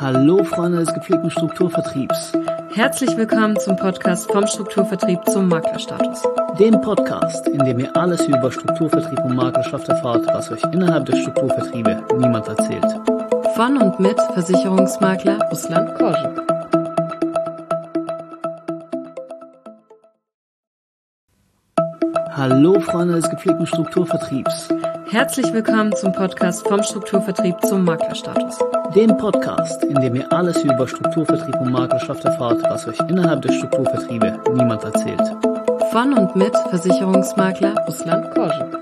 Hallo Freunde des gepflegten Strukturvertriebs. Herzlich willkommen zum Podcast vom Strukturvertrieb zum Maklerstatus. Dem Podcast, in dem ihr alles über Strukturvertrieb und Maklerschaft erfahrt, was euch innerhalb der Strukturvertriebe niemand erzählt. Von und mit Versicherungsmakler Ruslan Korschek. Hallo Freunde des gepflegten Strukturvertriebs. Herzlich willkommen zum Podcast vom Strukturvertrieb zum Maklerstatus. Dem Podcast, in dem ihr alles über Strukturvertrieb und Maklerschaft erfahrt, was euch innerhalb der Strukturvertriebe niemand erzählt. Von und mit Versicherungsmakler Ruslan Korschek.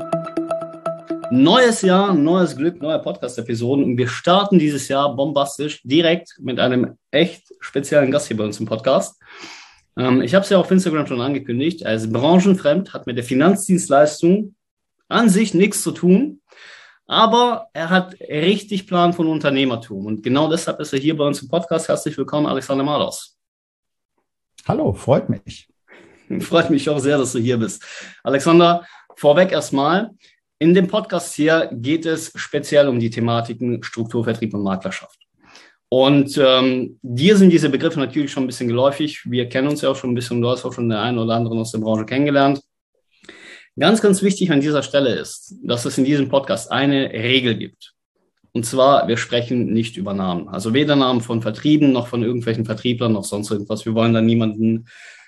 Neues Jahr, neues Glück, neue Podcast-Episoden und wir starten dieses Jahr bombastisch direkt mit einem echt speziellen Gast hier bei uns im Podcast. Ich habe es ja auf Instagram schon angekündigt, er ist branchenfremd, hat mit der Finanzdienstleistung an sich nichts zu tun, aber er hat richtig Plan von Unternehmertum und genau deshalb ist er hier bei uns im Podcast. Herzlich willkommen, Alexander Mados. Hallo, freut mich. Freut mich auch sehr, dass du hier bist. Alexander, vorweg erstmal, in dem Podcast hier geht es speziell um die Thematiken Strukturvertrieb und Maklerschaft. Und dir sind diese Begriffe natürlich schon ein bisschen geläufig. Wir kennen uns ja auch schon ein bisschen, du hast auch schon den einen oder anderen aus der Branche kennengelernt. Ganz, ganz wichtig an dieser Stelle ist, dass es in diesem Podcast eine Regel gibt. Und zwar, wir sprechen nicht über Namen. Also weder Namen von Vertrieben, noch von irgendwelchen Vertrieblern, noch sonst irgendwas. Wir wollen da niemanden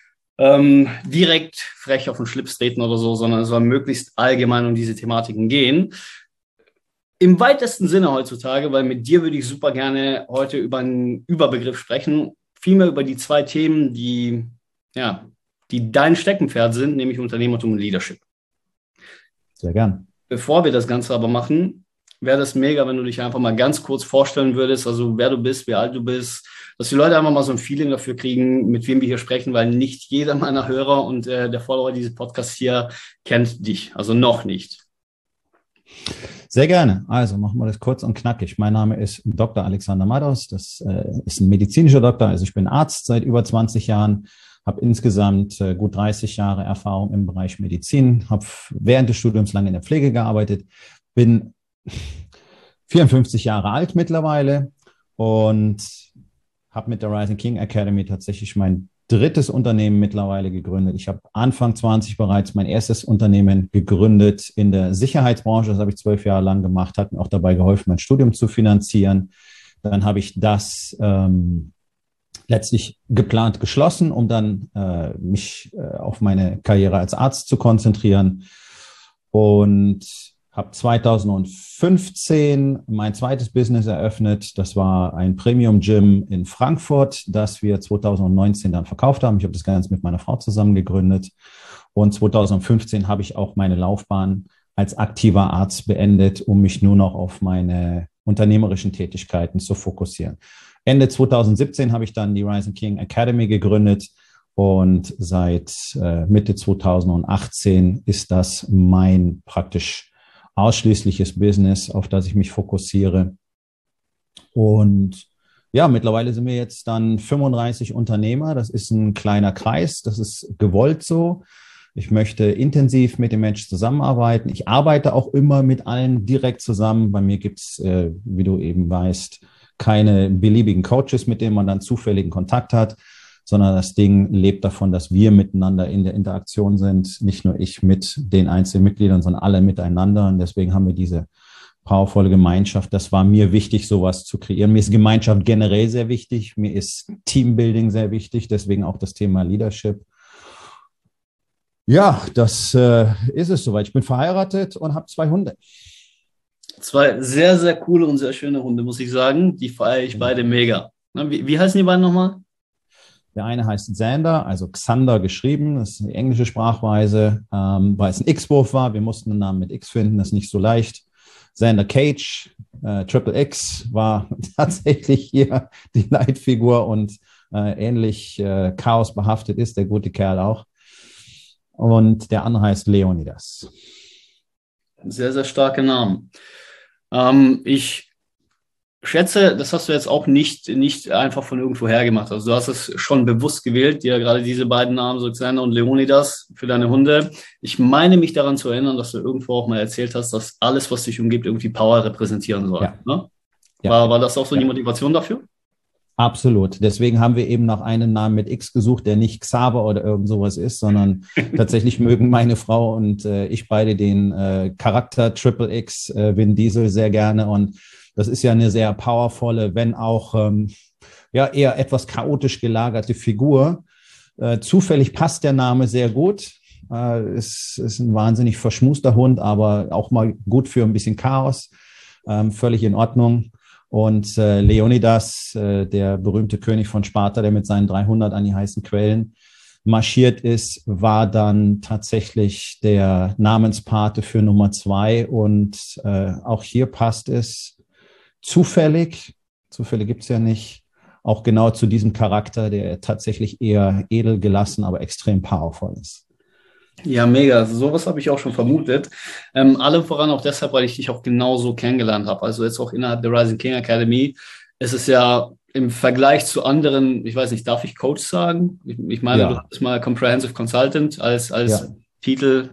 direkt frech auf den Schlips treten oder so, sondern es soll möglichst allgemein um diese Thematiken gehen. Im weitesten Sinne heutzutage, weil mit dir würde ich super gerne heute über einen Überbegriff sprechen, vielmehr über die zwei Themen, die dein Steckenpferd sind, nämlich Unternehmertum und Leadership. Sehr gern. Bevor wir das Ganze aber machen, wäre das mega, wenn du dich einfach mal ganz kurz vorstellen würdest, also wer du bist, wie alt du bist, dass die Leute einfach mal so ein Feeling dafür kriegen, mit wem wir hier sprechen, weil nicht jeder meiner Hörer und der Follower dieses Podcasts hier kennt dich, also noch nicht. Sehr gerne. Also machen wir das kurz und knackig. Mein Name ist Dr. Alexander Mados. Das ist ein medizinischer Doktor. Also ich bin Arzt seit über 20 Jahren, habe insgesamt gut 30 Jahre Erfahrung im Bereich Medizin, habe während des Studiums lange in der Pflege gearbeitet, bin 54 Jahre alt mittlerweile und habe mit der Rising King Academy tatsächlich mein drittes Unternehmen mittlerweile gegründet. Ich habe Anfang 20 bereits mein erstes Unternehmen gegründet in der Sicherheitsbranche. Das habe ich 12 Jahre lang gemacht, hat mir auch dabei geholfen, mein Studium zu finanzieren. Dann habe ich das letztlich geplant geschlossen, um dann mich auf meine Karriere als Arzt zu konzentrieren. Und habe 2015 mein zweites Business eröffnet. Das war ein Premium-Gym in Frankfurt, das wir 2019 dann verkauft haben. Ich habe das Ganze mit meiner Frau zusammen gegründet. Und 2015 habe ich auch meine Laufbahn als aktiver Arzt beendet, um mich nur noch auf meine unternehmerischen Tätigkeiten zu fokussieren. Ende 2017 habe ich dann die Rising King Academy gegründet. Und seit Mitte 2018 ist das mein praktisch ausschließliches Business, auf das ich mich fokussiere. Und ja, mittlerweile sind wir jetzt dann 35 Unternehmer. Das ist ein kleiner Kreis. Das ist gewollt so. Ich möchte intensiv mit den Menschen zusammenarbeiten. Ich arbeite auch immer mit allen direkt zusammen. Bei mir gibt es, wie du eben weißt, keine beliebigen Coaches, mit denen man dann zufälligen Kontakt hat, sondern das Ding lebt davon, dass wir miteinander in der Interaktion sind. Nicht nur ich mit den einzelnen Mitgliedern, sondern alle miteinander. Und deswegen haben wir diese powervolle Gemeinschaft. Das war mir wichtig, sowas zu kreieren. Mir ist Gemeinschaft generell sehr wichtig. Mir ist Teambuilding sehr wichtig. Deswegen auch das Thema Leadership. Ja, das ist es soweit. Ich bin verheiratet und habe 2 Hunde. 2 sehr, sehr coole und sehr schöne Hunde, muss ich sagen. Die feiere ich beide mega. Wie heißen die beiden nochmal? Der eine heißt Xander, also Xander geschrieben, das ist die englische Sprachweise, weil es ein X-Wurf war. Wir mussten einen Namen mit X finden, das ist nicht so leicht. Xander Cage, Triple X war tatsächlich hier die Leitfigur und ähnlich chaosbehaftet ist der gute Kerl auch. Und der andere heißt Leonidas. Sehr, sehr starke Namen. Ich schätze, das hast du jetzt auch nicht einfach von irgendwo her gemacht. Also du hast es schon bewusst gewählt, dir gerade diese beiden Namen, so Xander und Leonidas, für deine Hunde. Ich meine mich daran zu erinnern, dass du irgendwo auch mal erzählt hast, dass alles, was dich umgibt, irgendwie Power repräsentieren soll. Ja. Ne? Ja. War das auch so die Motivation dafür? Absolut. Deswegen haben wir eben nach einem Namen mit X gesucht, der nicht Xaver oder irgend sowas ist, sondern tatsächlich mögen meine Frau und ich beide den Charakter Triple X, Vin Diesel, sehr gerne. Und das ist ja eine sehr powervolle, wenn auch eher etwas chaotisch gelagerte Figur. Zufällig passt der Name sehr gut. Ist ein wahnsinnig verschmuster Hund, aber auch mal gut für ein bisschen Chaos. Völlig in Ordnung. Und Leonidas, der berühmte König von Sparta, der mit seinen 300 an die heißen Quellen marschiert ist, war dann tatsächlich der Namenspate für Nummer 2. Und auch hier passt es zufällig gibt es ja nicht, auch genau zu diesem Charakter, der tatsächlich eher edel, gelassen, aber extrem powerful ist. Ja, mega. Also sowas habe ich auch schon vermutet. Alle voran auch deshalb, weil ich dich auch genauso kennengelernt habe. Also jetzt auch innerhalb der Rising King Academy ist es ja im Vergleich zu anderen, ich weiß nicht, darf ich Coach sagen? Ich meine, du bist mal Comprehensive Consultant als Titel.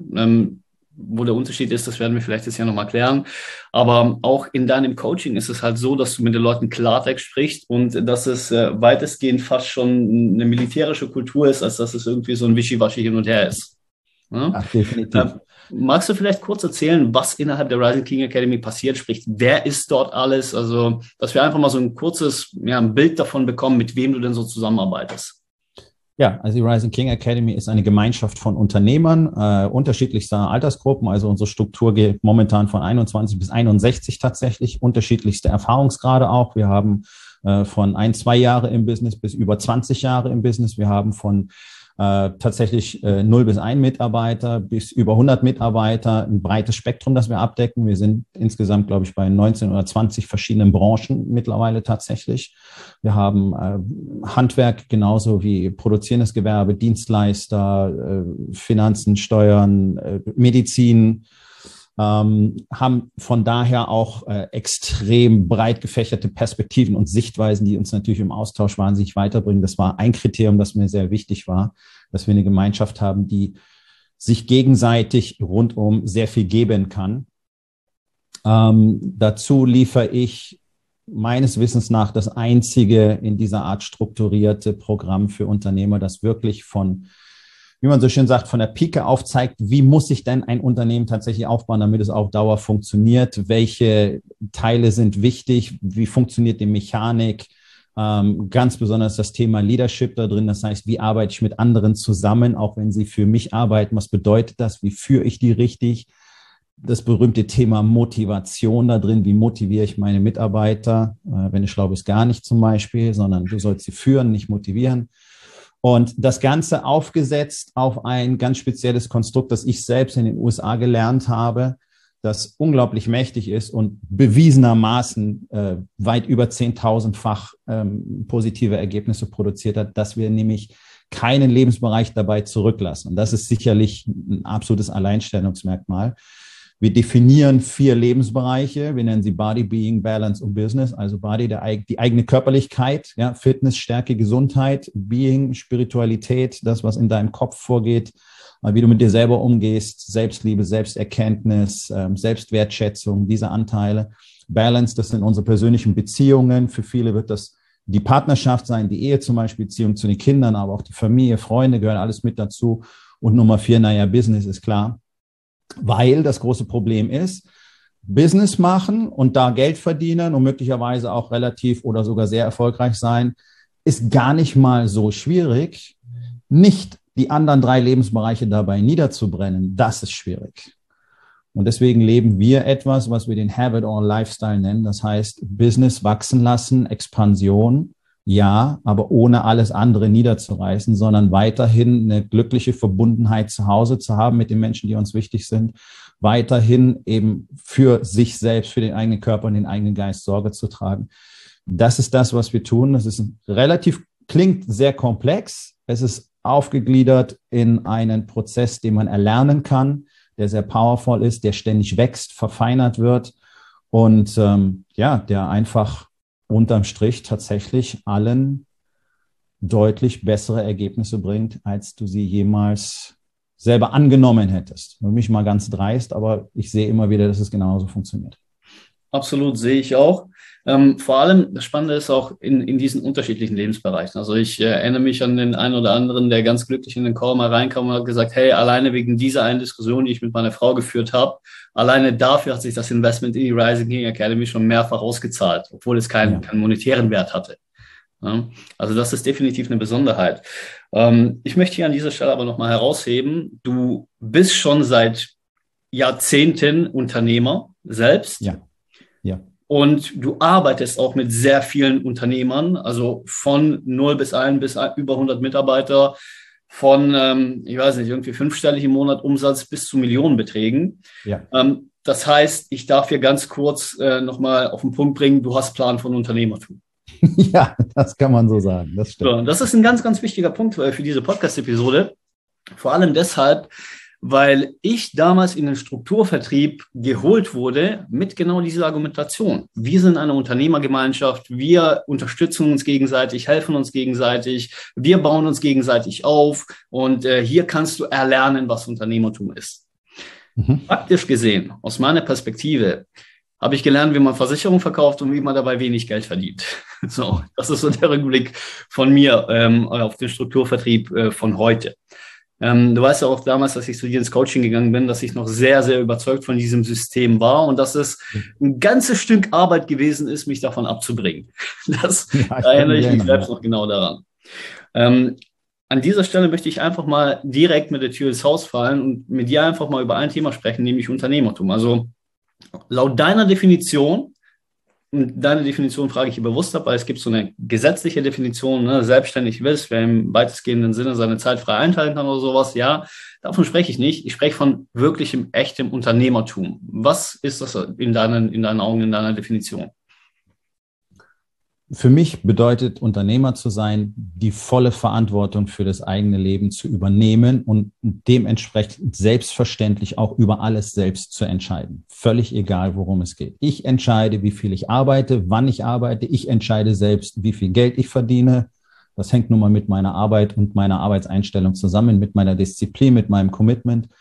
Wo der Unterschied ist, das werden wir vielleicht jetzt ja nochmal klären. Aber auch in deinem Coaching ist es halt so, dass du mit den Leuten Klartext sprichst und dass es weitestgehend fast schon eine militärische Kultur ist, als dass es irgendwie so ein Wischiwaschi hin und her ist. Ja? Ach, definitiv. Magst du vielleicht kurz erzählen, was innerhalb der Rising King Academy passiert? Sprich, wer ist dort alles? Also, dass wir einfach mal so ein kurzes ein Bild davon bekommen, mit wem du denn so zusammenarbeitest. Ja, also die Rising King Academy ist eine Gemeinschaft von Unternehmern unterschiedlichster Altersgruppen. Also unsere Struktur geht momentan von 21 bis 61 tatsächlich, unterschiedlichste Erfahrungsgrade auch. Wir haben von 1-2 Jahre im Business bis über 20 Jahre im Business. Wir haben von tatsächlich 0 bis 1 Mitarbeiter bis über 100 Mitarbeiter, ein breites Spektrum, das wir abdecken. Wir sind insgesamt, glaube ich, bei 19 oder 20 verschiedenen Branchen mittlerweile tatsächlich. Wir haben Handwerk genauso wie produzierendes Gewerbe, Dienstleister, Finanzen, Steuern, Medizin, haben von daher auch extrem breit gefächerte Perspektiven und Sichtweisen, die uns natürlich im Austausch wahnsinnig weiterbringen. Das war ein Kriterium, das mir sehr wichtig war, dass wir eine Gemeinschaft haben, die sich gegenseitig rundum sehr viel geben kann. Dazu liefere ich meines Wissens nach das einzige in dieser Art strukturierte Programm für Unternehmer, das wirklich von, wie man so schön sagt, von der Pike aufzeigt, wie muss sich denn ein Unternehmen tatsächlich aufbauen, damit es auf Dauer funktioniert, welche Teile sind wichtig, wie funktioniert die Mechanik, ganz besonders das Thema Leadership da drin, das heißt, wie arbeite ich mit anderen zusammen, auch wenn sie für mich arbeiten, was bedeutet das, wie führe ich die richtig, das berühmte Thema Motivation da drin, wie motiviere ich meine Mitarbeiter, wenn du schlau bist, gar nicht zum Beispiel, sondern du sollst sie führen, nicht motivieren. Und das Ganze aufgesetzt auf ein ganz spezielles Konstrukt, das ich selbst in den USA gelernt habe, das unglaublich mächtig ist und bewiesenermaßen weit über 10.000-fach positive Ergebnisse produziert hat, dass wir nämlich keinen Lebensbereich dabei zurücklassen. Und das ist sicherlich ein absolutes Alleinstellungsmerkmal. Wir definieren 4 Lebensbereiche. Wir nennen sie Body, Being, Balance und Business. Also Body, die eigene Körperlichkeit, ja, Fitness, Stärke, Gesundheit, Being, Spiritualität, das, was in deinem Kopf vorgeht, wie du mit dir selber umgehst, Selbstliebe, Selbsterkenntnis, Selbstwertschätzung, diese Anteile. Balance, das sind unsere persönlichen Beziehungen. Für viele wird das die Partnerschaft sein, die Ehe zum Beispiel, Beziehung zu den Kindern, aber auch die Familie, Freunde gehören alles mit dazu. Und Nummer 4, Business ist klar. Weil das große Problem ist, Business machen und da Geld verdienen und möglicherweise auch relativ oder sogar sehr erfolgreich sein, ist gar nicht mal so schwierig. Nicht die anderen 3 Lebensbereiche dabei niederzubrennen, das ist schwierig. Und deswegen leben wir etwas, was wir den Have It All Lifestyle nennen. Das heißt, Business wachsen lassen, Expansion, ja, aber ohne alles andere niederzureißen, sondern weiterhin eine glückliche Verbundenheit zu Hause zu haben mit den Menschen, die uns wichtig sind, weiterhin eben für sich selbst, für den eigenen Körper und den eigenen Geist Sorge zu tragen. Das ist das, was wir tun. Das ist klingt sehr komplex. Es ist aufgegliedert in einen Prozess, den man erlernen kann, der sehr powerful ist, der ständig wächst, verfeinert wird und der einfach unterm Strich tatsächlich allen deutlich bessere Ergebnisse bringt, als du sie jemals selber angenommen hättest. Für mich mal ganz dreist, aber ich sehe immer wieder, dass es genauso funktioniert. Absolut, sehe ich auch. Vor allem, das Spannende ist auch in diesen unterschiedlichen Lebensbereichen. Also ich erinnere mich an den einen oder anderen, der ganz glücklich in den Call mal reinkam und hat gesagt, hey, alleine wegen dieser einen Diskussion, die ich mit meiner Frau geführt habe, alleine dafür hat sich das Investment in die Rising King Academy schon mehrfach ausgezahlt, obwohl es keinen monetären Wert hatte. Ja, also das ist definitiv eine Besonderheit. Ich möchte hier an dieser Stelle aber nochmal herausheben, du bist schon seit Jahrzehnten Unternehmer selbst. Ja. Ja. Und du arbeitest auch mit sehr vielen Unternehmern, also von 0 bis 1 bis über 100 Mitarbeiter, von, ich weiß nicht, irgendwie 5-stellig im Monat Umsatz bis zu Millionenbeträgen. Ja. Das heißt, ich darf hier ganz kurz nochmal auf den Punkt bringen, du hast Plan von Unternehmertum. Ja, das kann man so sagen. Das stimmt. So, das ist ein ganz, ganz wichtiger Punkt für diese Podcast-Episode. Vor allem deshalb, weil ich damals in den Strukturvertrieb geholt wurde mit genau dieser Argumentation. Wir sind eine Unternehmergemeinschaft, wir unterstützen uns gegenseitig, helfen uns gegenseitig, wir bauen uns gegenseitig auf und hier kannst du erlernen, was Unternehmertum ist. Praktisch gesehen, aus meiner Perspektive, habe ich gelernt, wie man Versicherungen verkauft und wie man dabei wenig Geld verdient. So, das ist so der Rückblick von mir auf den Strukturvertrieb von heute. Du weißt ja auch damals, dass ich zu dir ins Coaching gegangen bin, dass ich noch sehr, sehr überzeugt von diesem System war und dass es ein ganzes Stück Arbeit gewesen ist, mich davon abzubringen. Da erinnere ich mich selbst noch genau daran. An dieser Stelle möchte ich einfach mal direkt mit der Tür ins Haus fallen und mit dir einfach mal über ein Thema sprechen, nämlich Unternehmertum. Also laut deiner Definition, und deine Definition frage ich hier bewusst ab, weil es gibt so eine gesetzliche Definition, ne, selbstständig willst, wer im weitestgehenden Sinne seine Zeit frei einteilen kann oder sowas, ja, davon spreche ich nicht. Ich spreche von wirklichem, echtem Unternehmertum. Was ist das in deinen Augen, in deiner Definition? Für mich bedeutet Unternehmer zu sein, die volle Verantwortung für das eigene Leben zu übernehmen und dementsprechend selbstverständlich auch über alles selbst zu entscheiden. Völlig egal, worum es geht. Ich entscheide, wie viel ich arbeite, wann ich arbeite. Ich entscheide selbst, wie viel Geld ich verdiene. Das hängt nun mal mit meiner Arbeit und meiner Arbeitseinstellung zusammen, mit meiner Disziplin, mit meinem Commitment.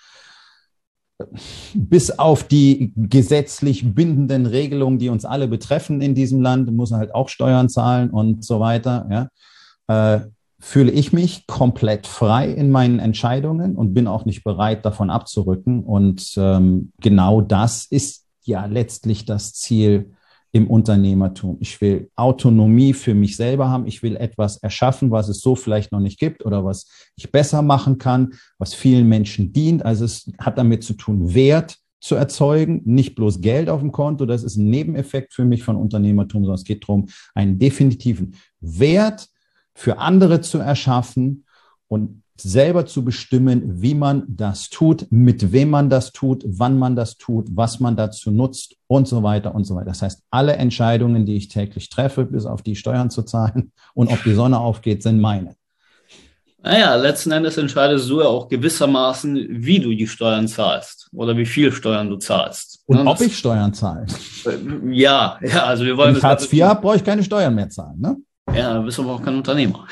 Bis auf die gesetzlich bindenden Regelungen, die uns alle betreffen in diesem Land, muss man halt auch Steuern zahlen und so weiter, ja, fühle ich mich komplett frei in meinen Entscheidungen und bin auch nicht bereit, davon abzurücken. Und genau das ist ja letztlich das Ziel im Unternehmertum. Ich will Autonomie für mich selber haben. Ich will etwas erschaffen, was es so vielleicht noch nicht gibt oder was ich besser machen kann, was vielen Menschen dient. Also es hat damit zu tun, Wert zu erzeugen, nicht bloß Geld auf dem Konto. Das ist ein Nebeneffekt für mich von Unternehmertum, sondern es geht darum, einen definitiven Wert für andere zu erschaffen und selber zu bestimmen, wie man das tut, mit wem man das tut, wann man das tut, was man dazu nutzt und so weiter und so weiter. Das heißt, alle Entscheidungen, die ich täglich treffe, bis auf die Steuern zu zahlen und ob die Sonne aufgeht, sind meine. Naja, letzten Endes entscheidest du ja auch gewissermaßen, wie du die Steuern zahlst oder wie viel Steuern du zahlst. Und ob ich Steuern zahle. Ja, also wir wollen... Wenn ich Hartz IV habe, brauche ich keine Steuern mehr zahlen, ne? Ja, dann bist du aber auch kein Unternehmer.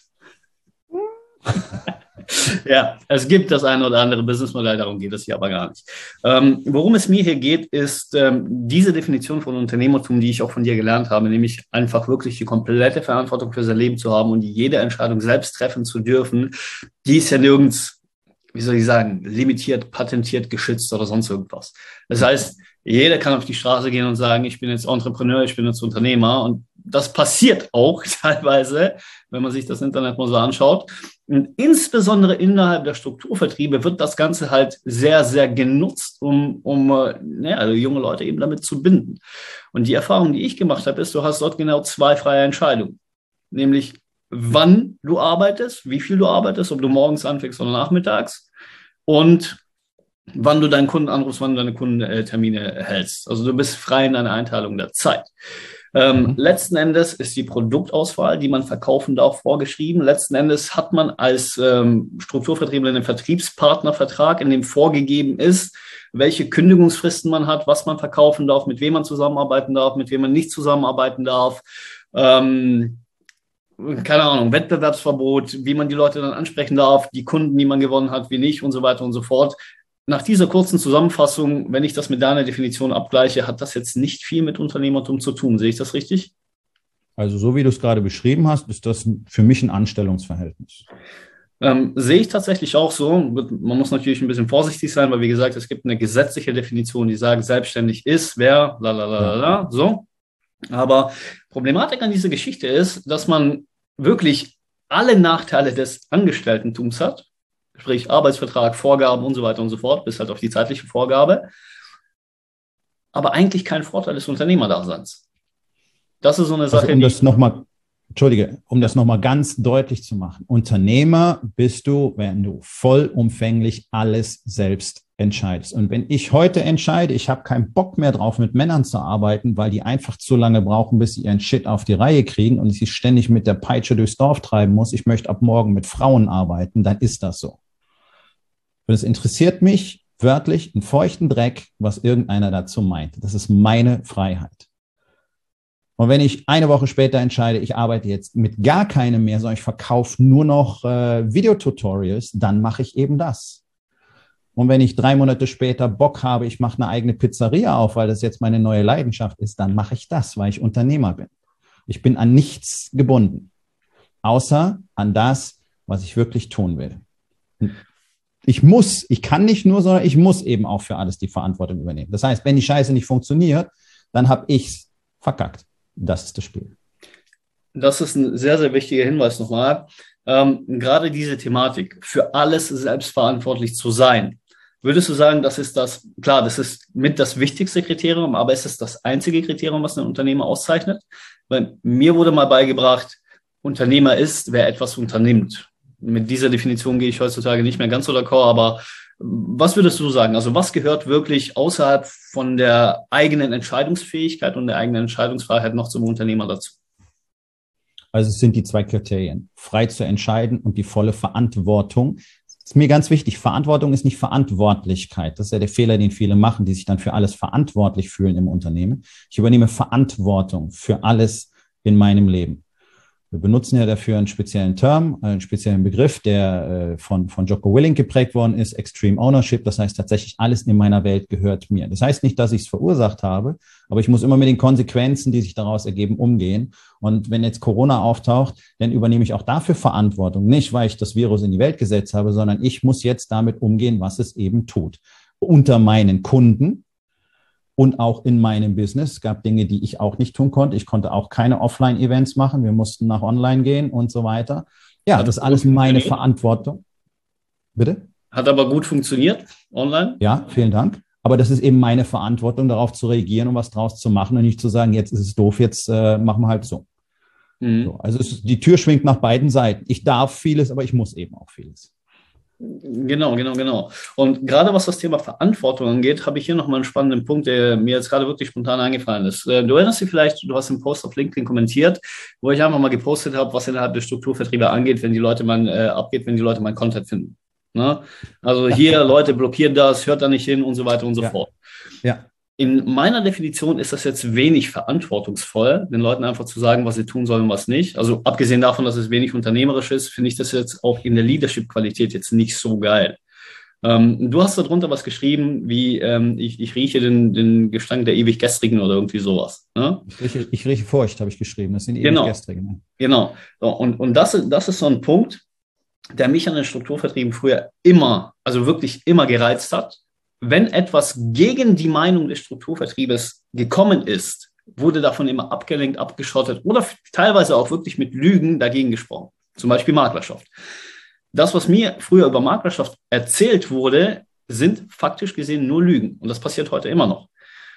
Ja, es gibt das eine oder andere Businessmodell, darum geht es hier aber gar nicht. Worum es mir hier geht, ist diese Definition von Unternehmertum, die ich auch von dir gelernt habe, nämlich einfach wirklich die komplette Verantwortung für sein Leben zu haben und jede Entscheidung selbst treffen zu dürfen. Die ist ja nirgends, wie soll ich sagen, limitiert, patentiert, geschützt oder sonst irgendwas. Das heißt, jeder kann auf die Straße gehen und sagen, ich bin jetzt Entrepreneur, ich bin jetzt Unternehmer, und das passiert auch teilweise, wenn man sich das Internet mal so anschaut. Und insbesondere innerhalb der Strukturvertriebe wird das Ganze halt sehr, sehr genutzt, um also junge Leute eben damit zu binden. Und die Erfahrung, die ich gemacht habe, ist, du hast dort genau 2 freie Entscheidungen. Nämlich, wann du arbeitest, wie viel du arbeitest, ob du morgens anfängst oder nachmittags, und wann du deinen Kunden anrufst, wann du deine Kundentermine hältst. Also du bist frei in deiner Einteilung der Zeit. Letzten Endes ist die Produktauswahl, die man verkaufen darf, vorgeschrieben. Letzten Endes hat man als Strukturvertriebler einen Vertriebspartnervertrag, in dem vorgegeben ist, welche Kündigungsfristen man hat, was man verkaufen darf, mit wem man zusammenarbeiten darf, mit wem man nicht zusammenarbeiten darf. Keine Ahnung, Wettbewerbsverbot, wie man die Leute dann ansprechen darf, die Kunden, die man gewonnen hat, wie nicht und so weiter und so fort. nach dieser kurzen Zusammenfassung, wenn ich das mit deiner Definition abgleiche, hat das jetzt nicht viel mit Unternehmertum zu tun. Sehe ich das richtig? Also so wie du es gerade beschrieben hast, ist das für mich ein Anstellungsverhältnis. Sehe ich tatsächlich auch so. Man muss natürlich ein bisschen vorsichtig sein, weil wie gesagt, es gibt eine gesetzliche Definition, die sagt, selbstständig ist, wer, so. Aber Problematik an dieser Geschichte ist, dass man wirklich alle Nachteile des Angestelltentums hat, sprich Arbeitsvertrag, Vorgaben und so weiter und so fort, bis halt auf die zeitliche Vorgabe, aber eigentlich kein Vorteil des Unternehmerdaseins. Das ist so eine Sache, um das nochmal ganz deutlich zu machen. Unternehmer bist du, wenn du vollumfänglich alles selbst entscheidest. Und wenn ich heute entscheide, ich habe keinen Bock mehr drauf, mit Männern zu arbeiten, weil die einfach zu lange brauchen, bis sie ihren Shit auf die Reihe kriegen und ich sie ständig mit der Peitsche durchs Dorf treiben muss, ich möchte ab morgen mit Frauen arbeiten, dann ist das so. Und es interessiert mich wörtlich einen feuchten Dreck, was irgendeiner dazu meint. Das ist meine Freiheit. Und wenn ich eine Woche später entscheide, ich arbeite jetzt mit gar keinem mehr, sondern ich verkaufe nur noch Videotutorials, dann mache ich eben das. Und wenn ich 3 Monate später Bock habe, ich mache eine eigene Pizzeria auf, weil das jetzt meine neue Leidenschaft ist, dann mache ich das, weil ich Unternehmer bin. Ich bin an nichts gebunden, außer an das, was ich wirklich tun will. Ich kann nicht nur, sondern ich muss eben auch für alles die Verantwortung übernehmen. Das heißt, wenn die Scheiße nicht funktioniert, dann habe ich es verkackt. Das ist das Spiel. Das ist ein sehr, sehr wichtiger Hinweis nochmal. Gerade diese Thematik, für alles selbstverantwortlich zu sein. Würdest du sagen, das ist mit das wichtigste Kriterium, aber ist es das einzige Kriterium, was einen Unternehmer auszeichnet? Weil mir wurde mal beigebracht, Unternehmer ist, wer etwas unternimmt. Mit dieser Definition gehe ich heutzutage nicht mehr ganz so d'accord, aber was würdest du sagen? Also was gehört wirklich außerhalb von der eigenen Entscheidungsfähigkeit und der eigenen Entscheidungsfreiheit noch zum Unternehmer dazu? Also es sind die 2 Kriterien, frei zu entscheiden und die volle Verantwortung. Das ist mir ganz wichtig, Verantwortung ist nicht Verantwortlichkeit. Das ist ja der Fehler, den viele machen, die sich dann für alles verantwortlich fühlen im Unternehmen. Ich übernehme Verantwortung für alles in meinem Leben. Wir benutzen ja dafür einen speziellen Term, einen speziellen Begriff, der von Jocko Willink geprägt worden ist, Extreme Ownership. Das heißt tatsächlich, alles in meiner Welt gehört mir. Das heißt nicht, dass ich es verursacht habe, aber ich muss immer mit den Konsequenzen, die sich daraus ergeben, umgehen. Und wenn jetzt Corona auftaucht, dann übernehme ich auch dafür Verantwortung. Nicht, weil ich das Virus in die Welt gesetzt habe, sondern ich muss jetzt damit umgehen, was es eben tut. Unter meinen Kunden. Und auch in meinem Business. Es gab Dinge, die ich auch nicht tun konnte. Ich konnte auch keine Offline-Events machen. Wir mussten nach Online gehen und so weiter. Ja, das ist alles meine Verantwortung. Bitte? Hat aber gut funktioniert, online? Ja, vielen Dank. Aber das ist eben meine Verantwortung, darauf zu reagieren und was draus zu machen und nicht zu sagen, jetzt ist es doof, jetzt machen wir halt so. So, also die Tür schwingt nach beiden Seiten. Ich darf vieles, aber ich muss eben auch vieles. Genau. Und gerade was das Thema Verantwortung angeht, habe ich hier nochmal einen spannenden Punkt, der mir jetzt gerade wirklich spontan eingefallen ist. Du erinnerst dich vielleicht, du hast einen Post auf LinkedIn kommentiert, wo ich einfach mal gepostet habe, was innerhalb der Strukturvertriebe angeht, wenn die Leute wenn die Leute meinen Content finden. Ne? Also hier, Leute blockieren das, hört da nicht hin und so weiter und so fort. Ja. In meiner Definition ist das jetzt wenig verantwortungsvoll, den Leuten einfach zu sagen, was sie tun sollen und was nicht. Also abgesehen davon, dass es wenig unternehmerisch ist, finde ich das jetzt auch in der Leadership-Qualität jetzt nicht so geil. Du hast darunter was geschrieben, wie ich rieche den Gestank der ewig Gestrigen oder irgendwie sowas. Ne? Ich rieche Furcht, habe ich geschrieben. Das sind ewig Gestrigen. Genau. So, und das ist so ein Punkt, der mich an den Strukturvertrieben früher wirklich immer gereizt hat. Wenn etwas gegen die Meinung des Strukturvertriebes gekommen ist, wurde davon immer abgelenkt, abgeschottet oder teilweise auch wirklich mit Lügen dagegen gesprochen. Zum Beispiel Maklerschaft. Das, was mir früher über Maklerschaft erzählt wurde, sind faktisch gesehen nur Lügen. Und das passiert heute immer noch.